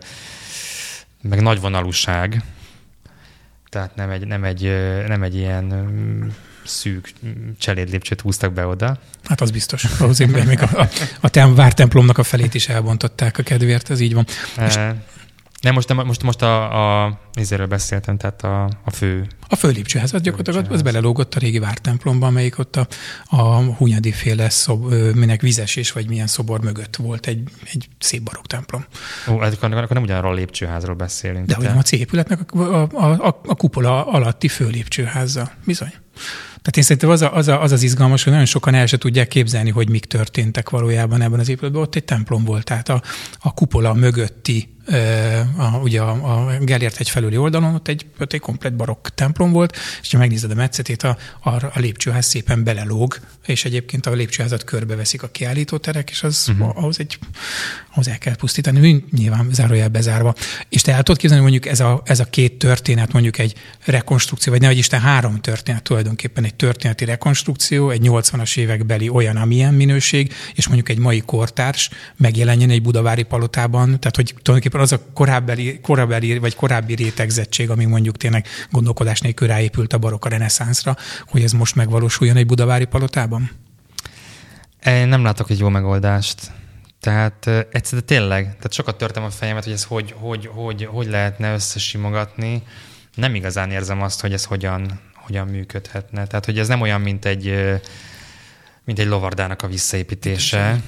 nagyvonalúság. Tehát nem egy ilyen szűk cselédlépcsőt húztak be oda. Hát az biztos. Ahhoz még a vártemplomnak a felét is elbontották a kedvéért, ez így van. Nem, most ezzel beszéltem, tehát a fő... A főlépcsőház, az gyakorlatilag az belelógott a régi vártemplomba, amelyik ott a Hunyadi féle minek vizesés, vagy milyen szobor mögött volt egy szép barokk templom. Akkor nem ugyanarról a lépcsőházról beszélünk. De hogy a C-épületnek a kupola alatti főlépcsőháza. Bizony. Tehát én szerintem az izgalmas, hogy nagyon sokan el se tudják képzelni, hogy mik történtek valójában ebben az épületben. Ott egy templom volt, tehát a kupola mögötti, ugye a Gellért hegy felüli oldalon ott egy komplett barokk templom volt, és ha megnézed a metszetét, a lépcsőház szépen belelóg, és egyébként a lépcsőházat körbeveszik a kiállítóterek, és ahhoz el kell pusztítani, nyilván zárójel bezárva. És te el tudod képzelni, mondjuk ez a két történet, mondjuk egy rekonstrukció, vagy nehogy Isten 3 történet tulajdonképpen, egy történeti rekonstrukció, egy 80-as évekbeli olyan, amilyen minőség, és mondjuk egy mai kortárs megjelenjen egy budavári palotában, tehát hogy tulajdonképpen az a korábbi rétegzettség, ami mondjuk tényleg gondolkodás nélkül ráépült a barokk, a reneszánszra, hogy ez most megvalósuljon egy budavári palotában? Én nem látok egy jó megoldást. Tehát egyszerűen tényleg, tehát sokat törtem a fejemet, hogy ez hogy lehetne összesimogatni. Nem igazán érzem azt, hogy ez hogyan működhetne. Tehát, hogy ez nem olyan, mint egy lovardának a visszaépítése,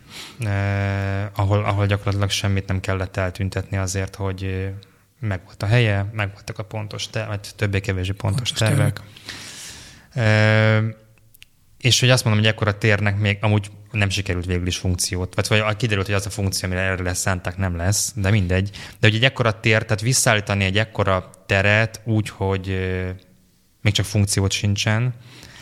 ahol gyakorlatilag semmit nem kellett eltüntetni azért, hogy megvolt a helye, megvoltak a pontos vagy többé-kevésbé pontos tervek. És hogy azt mondom, hogy ekkora térnek még amúgy nem sikerült végül is funkciót. Vagy kiderült, hogy az a funkció, amire erre lesz szánták, nem lesz, de mindegy. De hogy egy ekkora tér, tehát visszaállítani egy ekkora teret úgy, hogy még csak funkciót sincsen.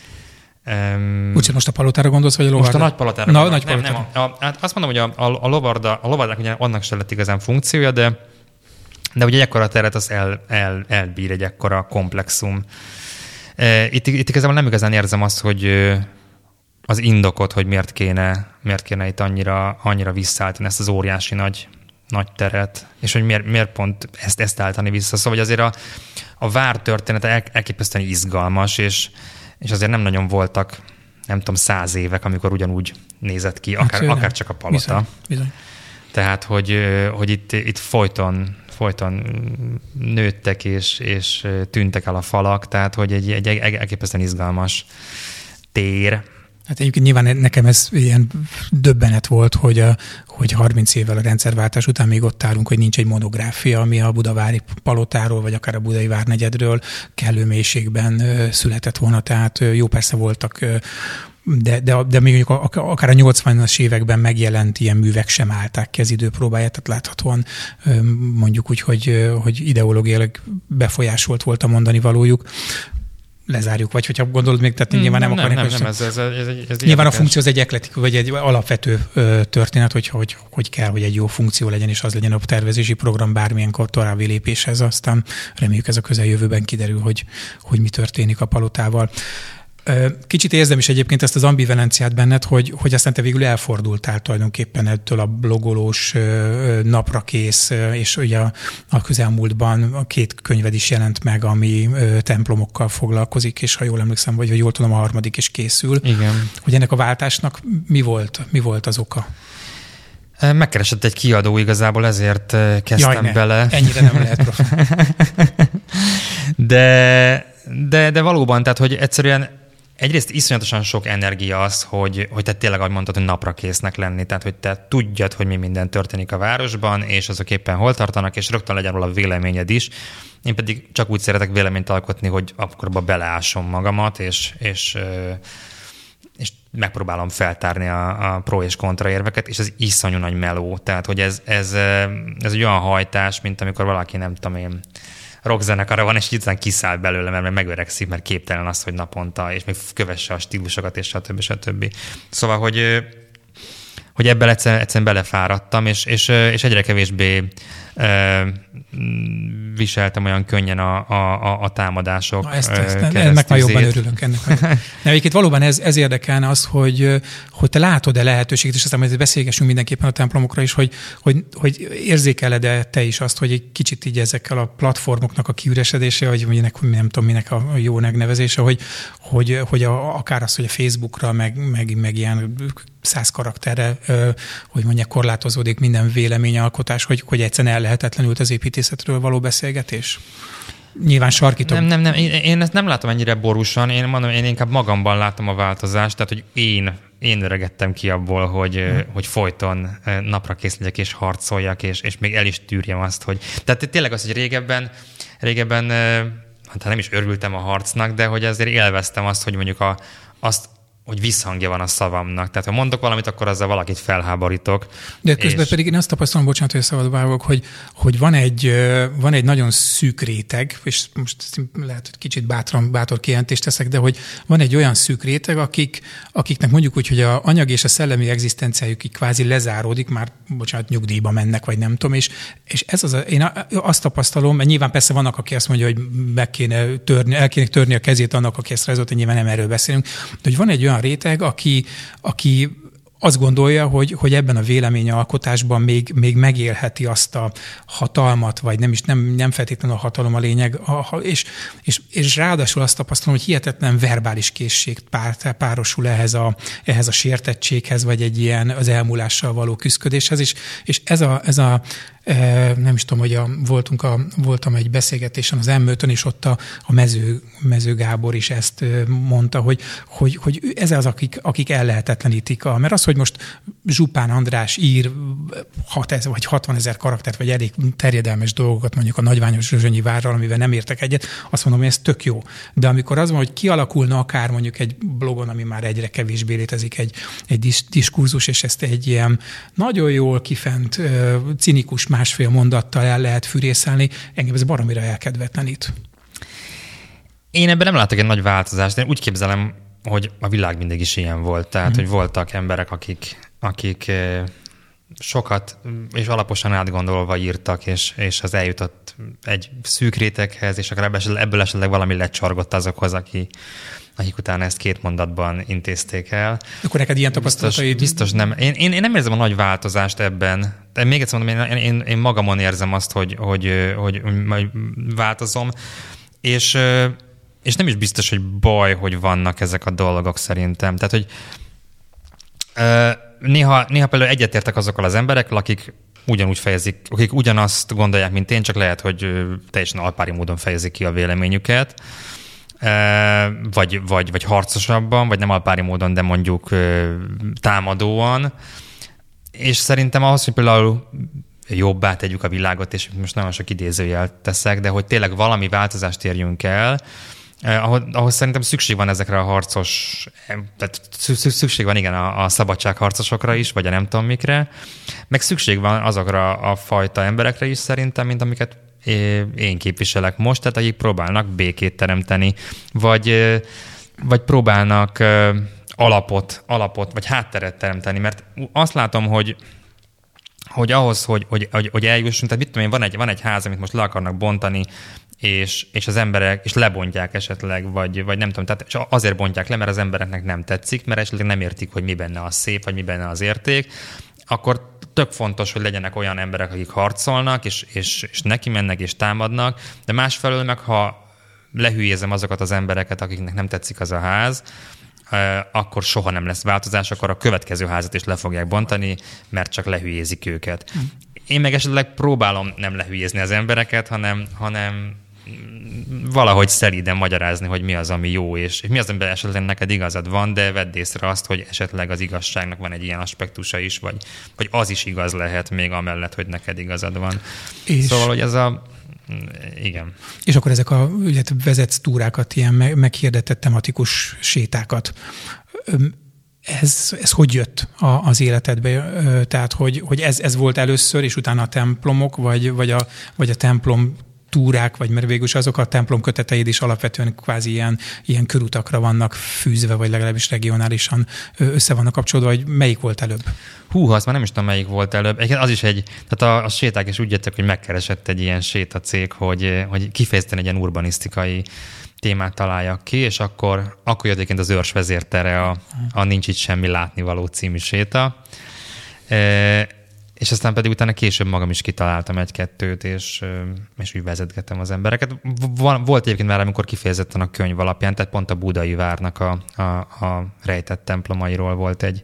Úgyhogy most a palotára gondolsz, vagy a lovarda? Most a nagy palotára gondolsz. Nem. Hát azt mondom, hogy a lovardának ugye annak sem lett igazán funkciója, de ugye egy ekkora teret az elbír egy ekkora komplexum. Itt igazából nem igazán érzem azt, hogy az indokot, hogy miért kéne itt annyira visszaállítani ezt az óriási nagy teret, és hogy miért pont ezt állítani vissza. Szóval hogy azért a vár története elképesztően izgalmas, és azért nem nagyon voltak, nem tudom, 100 évek, amikor ugyanúgy nézett ki, akár csak a palota. Bizony. Tehát, hogy itt folyton nőttek és tűntek el a falak, tehát hogy egy elképesztően izgalmas tér. Hát egyébként nyilván nekem ez ilyen döbbenet volt, hogy 30 évvel a rendszerváltás után még ott állunk, hogy nincs egy monográfia, ami a budavári palotáról, vagy akár a budai várnegyedről kellő mélységben született volna. Tehát jó, persze voltak, de még akár a 80-as években megjelent ilyen művek sem állták ki az időpróbáját, tehát láthatóan mondjuk úgy, hogy ideológiailag befolyásolt volt a mondani valójuk. Lezárjuk, vagy hogyha gondolod még, tehát nyilván nem akarnék. Nem, ez nyilván a funkció az egy eklektikus, vagy egy alapvető történet, hogy kell, hogy egy jó funkció legyen, és az legyen a tervezési program bármilyen további lépéshez. Aztán reméljük ez a közeljövőben kiderül, hogy mi történik a palotával. Kicsit érzem is egyébként ezt az ambivalenciát benned, hogy aztán te végül elfordultál tulajdonképpen ettől a blogolós, naprakész, és ugye a közelmúltban a 2 könyved is jelent meg, ami templomokkal foglalkozik, és ha jól emlékszem, vagy jól tudom, a 3. is készül. Igen. Hogy ennek a váltásnak mi volt az oka? Megkeresett egy kiadó igazából, ezért kezdtem bele. Ennyire nem lehet profi. De valóban, tehát hogy egyszerűen egyrészt iszonyatosan sok energia az, hogy te tényleg, ahogy mondtad, hogy napra késznek lenni, tehát hogy te tudjad, hogy mi minden történik a városban, és azok éppen hol tartanak, és rögtön legyen róla véleményed is. Én pedig csak úgy szeretek véleményt alkotni, hogy akkor abba beleásom magamat, és megpróbálom feltárni a pro és kontra érveket, és ez iszonyú nagy meló. Tehát, hogy ez egy olyan hajtás, mint amikor valaki, nem tudom én, rockzenekarra van, és egyszerűen kiszáll belőle, mert megöregszik, mert képtelen az, hogy naponta, és még kövesse a stílusokat, és stb. Szóval, hogy ebben egyszerűen belefáradtam, és egyre kevésbé viseltem olyan könnyen a támadások ennek már jobban örülünk. Egyébként valóban ez érdekelne az, hogy te látod-e lehetőséget, és aztán majd beszélgessünk mindenképpen a templomokra is, hogy érzékeled-e te is azt, hogy egy kicsit így ezekkel a platformoknak a kiüresedése, vagy nem tudom minek a jó megnevezése, hogy akár az, hogy a Facebookra, meg ilyen 100 karakterre, hogy mondják, korlátozódik minden véleményalkotás, hogy egyszerűen ellehetetlenült az építészetről való beszélgetés? Nyilván sarkítom. Nem. Én ezt nem látom ennyire borúsan. Én inkább magamban látom a változást, tehát hogy én öregettem ki abból, hogy folyton napra kész legyek és harcoljak, és még el is tűrjem azt, hogy... Tehát tényleg az, hogy régebben hát nem is örültem a harcnak, de hogy azért élveztem azt, hogy mondjuk hogy visszhangja van a szavamnak. Tehát ha mondok valamit, akkor azzal valakit felháborítok. De közben pedig én azt tapasztalom, bocsánat, hogy szabad vágok, hogy van egy nagyon szűk réteg, és most lehet, hogy kicsit bátor kijelentést teszek, de hogy van egy olyan szűk réteg, akiknek mondjuk úgy, hogy az anyagi és a szellemi egzisztenciájuk kvázi lezáródik, már bocsánat, nyugdíjba mennek, vagy nem tudom, és ez én azt tapasztalom, mert nyilván persze vannak, aki azt mondja, hogy el kéne törni a kezét annak, aki ezt rajzolt, nyilván nem erről beszélünk, de hogy van egy olyan réteg, aki azt gondolja, hogy ebben a véleményalkotásban még megélheti azt a hatalmat, vagy nem feltétlenül a hatalom a lényeg, és ráadásul azt tapasztalom, hogy hihetetlen verbális készség párosul ehhez a sértettséghez, vagy egy ilyen az elmúlással való küszködéshez, és ez a nem is tudom, hogy voltam egy beszélgetésen az M5-ön, és ott a Mező Gábor is ezt mondta, hogy ez az, akik ellehetetlenítik. Mert az, hogy most Zsupán András ír 6000 vagy 60 000 karaktert, vagy elég terjedelmes dolgokat mondjuk a Nagyványos Zsözsönyi várral, amivel nem értek egyet, azt mondom, hogy ez tök jó. De amikor az van, hogy kialakulna akár mondjuk egy blogon, ami már egyre kevésbé létezik, egy diskurzus, és ezt egy ilyen nagyon jól kifent, cinikus másfél mondattal el lehet fűrészelni, engem ez baromira elkedvetlenít. Én ebben nem látok egy nagy változást. Én úgy képzelem, hogy a világ mindig is ilyen volt. Tehát, hogy voltak emberek, akik sokat és alaposan átgondolva írtak, és az eljutott egy szűk réteghez, és akkor ebből esetleg valami lecsargott azokhoz, akik utána ezt 2 mondatban intézték el. Akkor neked ilyen tapasztalataid? Biztos nem. Én nem érzem a nagy változást ebben. De még egyszer mondom, én magamon érzem azt, hogy változom, és nem is biztos, hogy baj, hogy vannak ezek a dolgok szerintem. Tehát, hogy néha például egyetértek azokkal az emberekkel, akik ugyanúgy fejezik, akik ugyanazt gondolják, mint én, csak lehet, hogy teljesen alpári módon fejezik ki a véleményüket, vagy harcosabban, vagy nem alpári módon, de mondjuk támadóan. És szerintem ahhoz, hogy például jobbá tegyük a világot, és most nagyon sok idézőjelt teszek, de hogy tényleg valami változást érjünk el, ahhoz szerintem szükség van ezekre a tehát szükség van igen a szabadságharcosokra is, vagy a nem tudom mikre, meg szükség van azokra a fajta emberekre is szerintem, mint amiket én képviselek most, tehát akik próbálnak békét teremteni, vagy próbálnak alapot, vagy hátteret teremteni, mert azt látom, hogy ahhoz, hogy eljussunk, tehát mit tudom én, van egy ház, amit most le akarnak bontani, és az emberek, és lebontják esetleg, vagy nem tudom, tehát és azért bontják le, mert az embereknek nem tetszik, mert esetleg nem értik, hogy mi benne a szép, vagy mi benne az érték, akkor tök fontos, hogy legyenek olyan emberek, akik harcolnak, és neki mennek, és támadnak, de másfelől meg, ha lehülyézem azokat az embereket, akiknek nem tetszik az a ház, akkor soha nem lesz változás, akkor a következő házat is le fogják bontani, mert csak lehülyézik őket. Én meg esetleg próbálom nem lehülyézni az embereket, hanem valahogy szelíden magyarázni, hogy mi az, ami jó, és mi az, amiben esetleg neked igazad van, de vedd észre azt, hogy esetleg az igazságnak van egy ilyen aspektusa is, vagy az is igaz lehet még amellett, hogy neked igazad van. Szóval, hogy ez igen. És akkor ezek vezetsz túrákat, ilyen meghirdetett tematikus sétákat. Ez hogy jött az életedbe? Tehát, hogy ez volt először, és utána a templomok, vagy a templom túrák, vagy mert végül is azok a templom köteteid is alapvetően kvázi ilyen körutakra vannak fűzve, vagy legalábbis regionálisan össze vannak kapcsolódva, vagy melyik volt előbb? Azt már nem is tudom, melyik volt előbb. Az is tehát a séták is úgy jöttek, hogy megkeresett egy ilyen sétacég, hogy kifejezetten egy ilyen urbanisztikai témát találjak ki, és akkor jött egyébként az Őrs vezértere a Nincs itt semmi látnivaló című séta. És aztán pedig utána később magam is kitaláltam 1-2-t, és úgy vezetgettem az embereket. Volt egyébként már, amikor kifejezetten a könyv alapján, tehát pont a Budai várnak a rejtett templomairól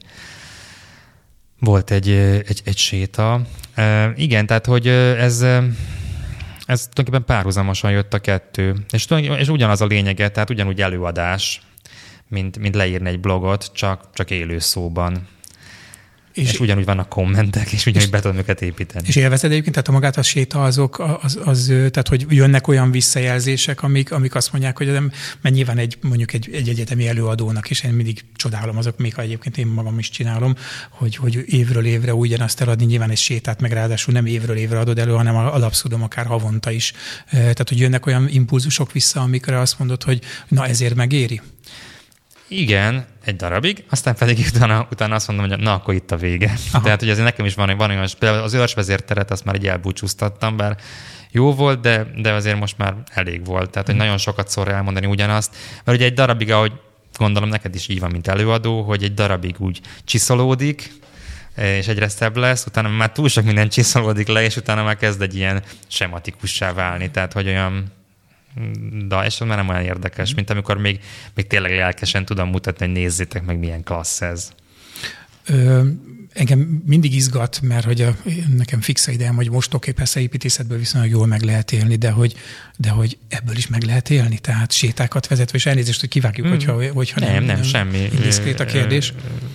volt egy séta. Igen, tehát hogy ez tulajdonképpen párhuzamosan jött a 2. És ugyanaz a lényege, tehát ugyanúgy előadás, mint leírni egy blogot, csak élő szóban. És ugyanúgy vannak kommentek, és ugyanúgy be tudom őket építeni. És élvezed egyébként, tehát magát a séta tehát hogy jönnek olyan visszajelzések, amik azt mondják, hogy mert nyilván mondjuk egy egyetemi előadónak, és én mindig csodálom azok, még ha egyébként én magam is csinálom, hogy évről évre ugyanazt eladni, nyilván egy sétát, meg ráadásul nem évről évre adod elő, hanem alapszódom akár havonta is. Tehát, hogy jönnek olyan impulzusok vissza, amikre azt mondod, hogy na ezért megéri? Igen, egy darabig, aztán pedig utána azt mondom, hogy na, akkor itt a vége. Aha. Tehát, hogy azért nekem is van olyan, például az Őrs vezérteret azt már így elbúcsúztattam, bár jó volt, de azért most már elég volt. Tehát, hogy nagyon sokat szorra elmondani ugyanazt. Mert ugye egy darabig, ahogy gondolom neked is így van, mint előadó, hogy egy darabig úgy csiszolódik, és egyre szebb lesz, utána már túl sok minden csiszolódik le, és utána már kezd egy ilyen sematikussá válni, tehát hogy olyan, és az már nem olyan érdekes, mint amikor még tényleg lelkesen tudom mutatni, hogy nézzétek meg, milyen klassz ez. Engem mindig izgat, mert hogy nekem fix a ideám, hogy most oké, persze építészetből viszonylag jól meg lehet élni, de hogy ebből is meg lehet élni, tehát sétákat vezetve, és elnézést, hogy kivágjuk, hogyha nem semmi. Indiszkrét a kérdés.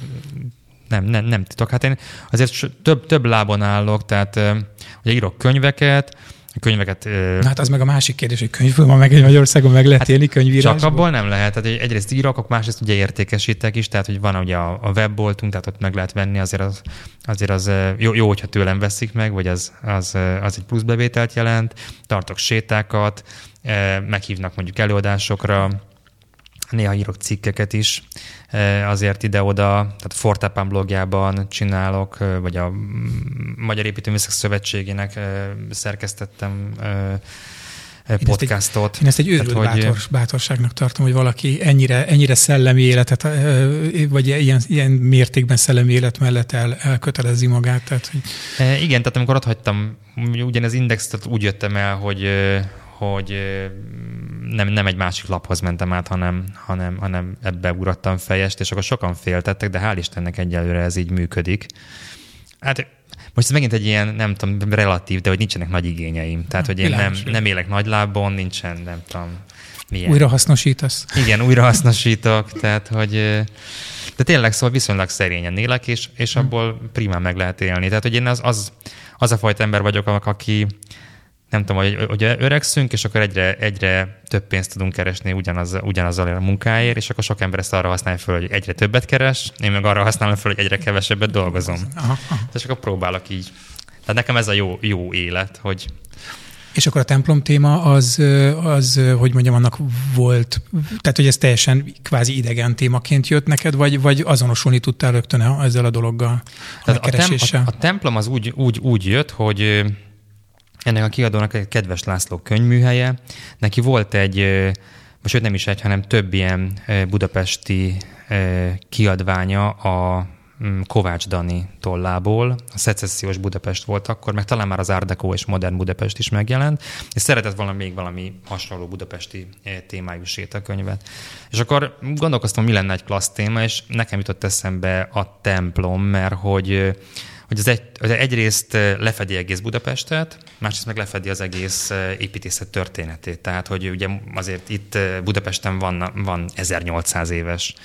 Nem titok. Hát én azért több lábon állok, tehát ugye írok könyveket. Hát az meg a másik kérdés, hogy könyvből ma meg egy Magyarországon meg lehet élni könyvírásból? Csak abból nem lehet. Tehát egyrészt írok, akkor másrészt ugye értékesítek is, tehát hogy van ugye a webboltunk, tehát ott meg lehet venni, azért az jó, hogyha tőlem veszik meg, vagy az egy plusz bevételt jelent. Tartok sétákat, meghívnak mondjuk előadásokra, néha írok cikkeket is, azért ide-oda, tehát Fortepán blogjában csinálok, vagy a Magyar Építőművészek Szövetségének szerkesztettem podcastot. Én ezt egy őrült bátorságnak tartom, hogy valaki ennyire szellemi életet, vagy ilyen mértékben szellemi élet mellett elkötelezi magát. Tehát, hogy... Igen, tehát amikor ott hagytam, ugyanez Indexet úgy jöttem el, hogy nem egy másik laphoz mentem át, hanem ebbe ugrottam fejest, és akkor sokan féltettek, de hál' Istennek egyelőre ez így működik. Hát most ez megint egy ilyen, nem tudom, relatív, de hogy nincsenek nagy igényeim. Tehát, hogy én nem élek nagy lábon, nincsen, nem tudom, milyen. Újrahasznosítasz? Igen, újrahasznosítok, tehát, hogy... De tényleg szóval viszonylag szerényen élek, és abból primán meg lehet élni. Tehát, hogy én az a fajta ember vagyok, aki nem tudom, hogy öregszünk, és akkor egyre több pénzt tudunk keresni ugyanazzal a munkáért, és akkor sok ember ezt arra használja föl, hogy egyre többet keres, én meg arra használom föl, hogy egyre kevesebbet dolgozom. És akkor próbálok így. Tehát nekem ez a jó élet, hogy... És akkor a templom téma az, hogy mondjam, annak volt, tehát hogy ez teljesen kvázi idegen témaként jött neked, vagy azonosulni tudtál rögtön ezzel a dologgal, a megkereséssel? A templom az úgy jött, hogy ennek a kiadónak egy Kedves László könyvműhelye. Neki volt most nem is egy, hanem több ilyen budapesti kiadványa a Kovács Dani tollából. A Szecessziós Budapest volt akkor, meg talán már az Art Deco és Modern Budapest is megjelent, és szeretett volna még valami hasonló budapesti témájú sétakönyvet. És akkor gondolkoztam, mi lenne egy klassz téma, és nekem jutott eszembe a templom, mert hogy az egyrészt lefedi egész Budapestet, másrészt meg lefedi az egész építészet történetét. Tehát, hogy ugye azért itt Budapesten van 1800 éves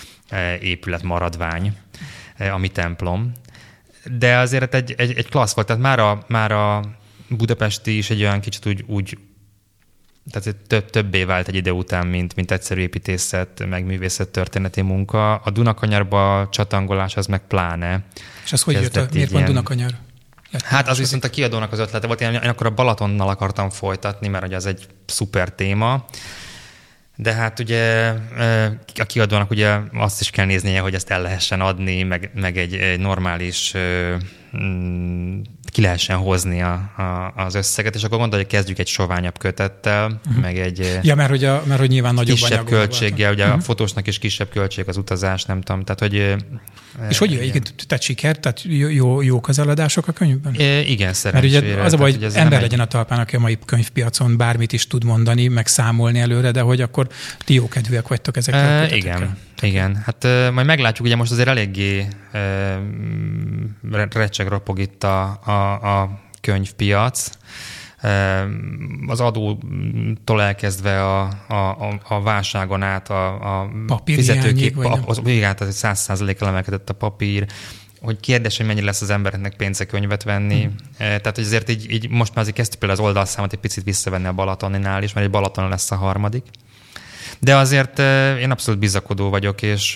épület maradvány, ami templom. De azért egy klassz volt, tehát már a budapesti is egy olyan kicsit úgy tehát többé vált egy ide után, mint egyszerű építészet, meg művészet történeti munka. A Dunakanyarba csatangolás az meg pláne. És az hogy jött? Miért van Dunakanyar? Hát az viszont a kiadónak az ötlete volt. Én akkor a Balatonnal akartam folytatni, mert ugye az egy szuper téma. De hát ugye a kiadónak ugye azt is kell néznie, hogy ezt el lehessen adni, meg egy normális ki lehessen hozni az összeget, és akkor gondolja, hogy kezdjük egy soványabb kötettel, meg egy mert hogy nyilván nagyobb kisebb költséggel, ugye a fotósnak is kisebb költség az utazás, nem tudom, tehát hogy... És hogy egyébként tehát siker, tehát jók az eladások a könyvben? Igen, szerencsére. Mert ugye az a baj, hogy ember legyen a talpán, aki a mai könyvpiacon bármit is tud mondani, meg számolni előre, de hogy akkor ti jókedvűek vagytok ezekkel a kötetekkel. Igen. Hát majd meglátjuk, ugye most azért eléggé recseg ropog itt a könyvpiac. Az adótól elkezdve a válságon át a fizetőkép, igen, tehát 100%-kal emelkedett a papír, hogy kérdés, hogy mennyi lesz az embereknek pénze könyvet venni. Tehát, hogy azért így most már azért kezdtük például az oldalszámot egy picit visszavenni a Balatoninál is, mert egy Balaton lesz a harmadik. De azért én abszolút bizakodó vagyok, és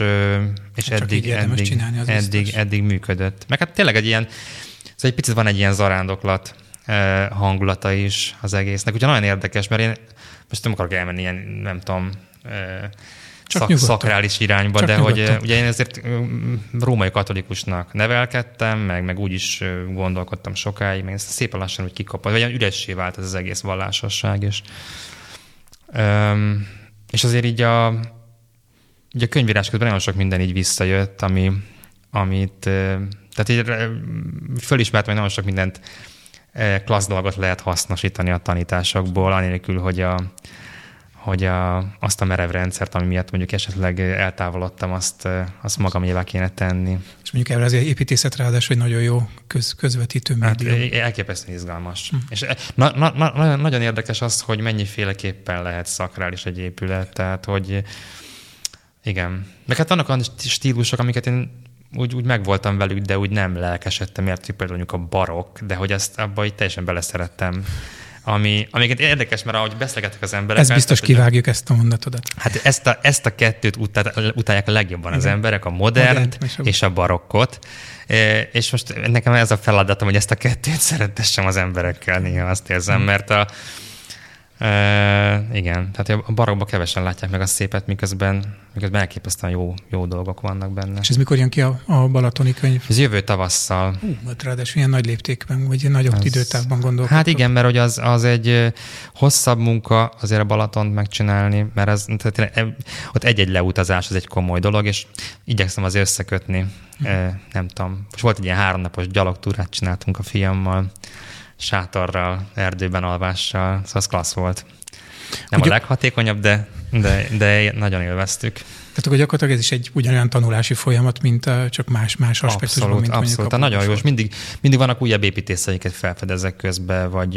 eddig működött. Meg hát tényleg egy ilyen, szóval egy picit van egy ilyen zarándoklat hangulata is az egésznek. Úgyhogy nagyon érdekes, mert én most nem akarok elmenni ilyen, nem tudom, szakrális irányba, de hogy ugye én ezért római katolikusnak nevelkedtem, meg úgy is gondolkodtam sokáig, meg ezt szépen lassan úgy kikapott, vagy olyan üressé vált ez az egész vallásosság, és azért így ugye a könyvírás közben nagyon sok minden így visszajött, amit tehát így fölismert, hogy nagyon sok mindent klassz dolgot lehet hasznosítani a tanításokból, anélkül, hogy azt a merev rendszert, ami miatt mondjuk esetleg eltávolodtam, azt magamévá kéne tenni. És mondjuk erre az építészet ráadásul, hogy nagyon jó közvetítő médium. Hát elképesztően izgalmas. És nagyon érdekes az, hogy mennyiféleképpen lehet szakrális egy épület, tehát hogy igen. Meg hát vannak olyan stílusok, amiket én úgy megvoltam velük, de úgy nem lelkesedtem, értük például mondjuk a barokk, de hogy abba így teljesen beleszerettem. Amiket érdekes, mert ahogy beszélgetek az emberek... Ez biztos kivágjuk ezt a mondatodat. Hát ezt a kettőt utálják a legjobban az emberek, a modernt és a barokkot. És most nekem ez a feladatom, hogy ezt a kettőt szeretessem az emberekkel, néha azt érzem, mert igen, tehát a barokkban kevesen látják meg a szépet, miközben elképesztően jó dolgok vannak benne. És ez mikor jön ki a balatoni könyv? Ez jövő tavasszal. Ráadásul ilyen nagy léptékben, vagy nagyobb időtávban gondolkodtok. Hát igen, mert hogy az egy hosszabb munka azért a Balatont megcsinálni, mert ott egy-egy leutazás az egy komoly dolog, és igyekszem azért összekötni. Nem tudom, most volt egy ilyen 3 napos gyalogtúrát csináltunk a fiammal, sátorral, erdőben alvással, szóval az klassz volt. Nem a leghatékonyabb, de nagyon élveztük. Tehát akkor gyakorlatilag ez is egy ugyanolyan tanulási folyamat, mint csak más aspektusban, mint abszolút. Nagyon jó, és mindig vannak újabb építészeiket felfedezek közben, vagy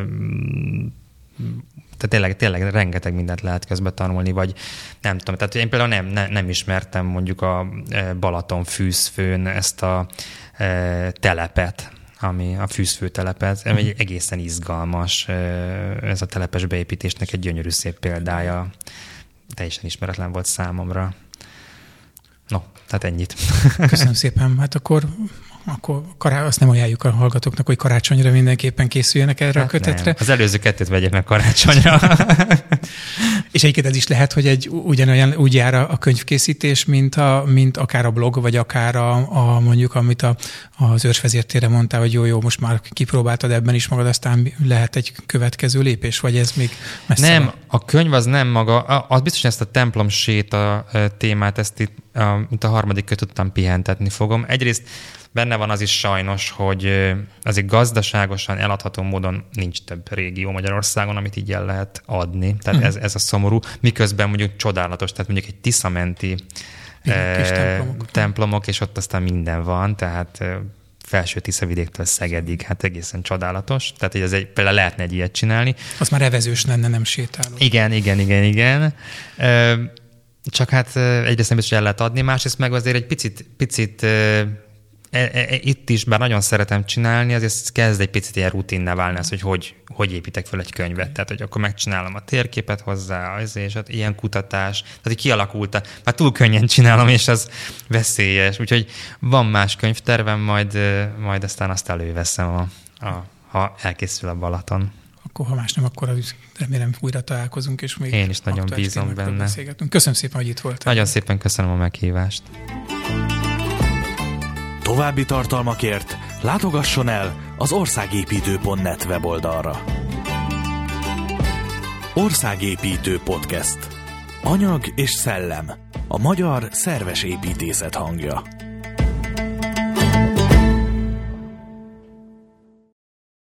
tehát tényleg rengeteg mindent lehet közben tanulni, vagy nem tudom. Tehát én például nem ismertem mondjuk a Balaton fűzfőn ezt a telepet, ami a fűzfőtelepet, ami egy egészen izgalmas, ez a telepes beépítésnek egy gyönyörű szép példája. Teljesen ismeretlen volt számomra. No, tehát ennyit. Köszönöm szépen. Hát akkor azt nem ajánljuk a hallgatóknak, hogy karácsonyra mindenképpen készüljenek erre a kötetre. Nem. Az előző 2 vegyek meg karácsonyra. És egyébként ez is lehet, hogy úgy jár a könyvkészítés, mint akár a blog, vagy akár mondjuk, amit az őrsvezértére mondtál, hogy jó, most már kipróbáltad ebben is magad, aztán lehet egy következő lépés, vagy ez még messze Nem, van? a könyv az nem maga, az biztos, hogy ezt a templom séta témát, ezt itt, mint a 3. tudtam pihentetni fogom. Egyrészt benne van az is sajnos, hogy azért gazdaságosan eladható módon nincs több régió Magyarországon, amit így el lehet adni. Tehát ez a szomorú. Miközben mondjuk csodálatos, tehát mondjuk egy Tiszamenti templomok, és ott aztán minden van, tehát Felső Tiszavidéktől Szegedig, hát egészen csodálatos. Tehát hogy ez például lehetne egy ilyet csinálni. Az már evezős lenne, nem sétáló. Igen. Csak hát egyrészt nem biztos, el lehet adni, másrészt meg azért egy picit itt is, bár nagyon szeretem csinálni, azért kezd egy picit ilyen rutinná válni az, hogy építek fel egy könyvet. Tehát, hogy akkor megcsinálom a térképet hozzá, és ilyen kutatás. Tehát, hogy kialakult, már túl könnyen csinálom, és az veszélyes. Úgyhogy van más könyvtervem, majd aztán azt előveszem, ha elkészül a Balaton. Akkor ha más nem, akkor remélem újra találkozunk, és még én is nagyon bízom benne. Köszönöm szépen, hogy itt voltál. Nagyon szépen köszönöm a meghívást. További tartalmakért látogasson el az országépítő.net weboldalra. Országépítő Podcast. Anyag és szellem. A magyar szerves építészet hangja.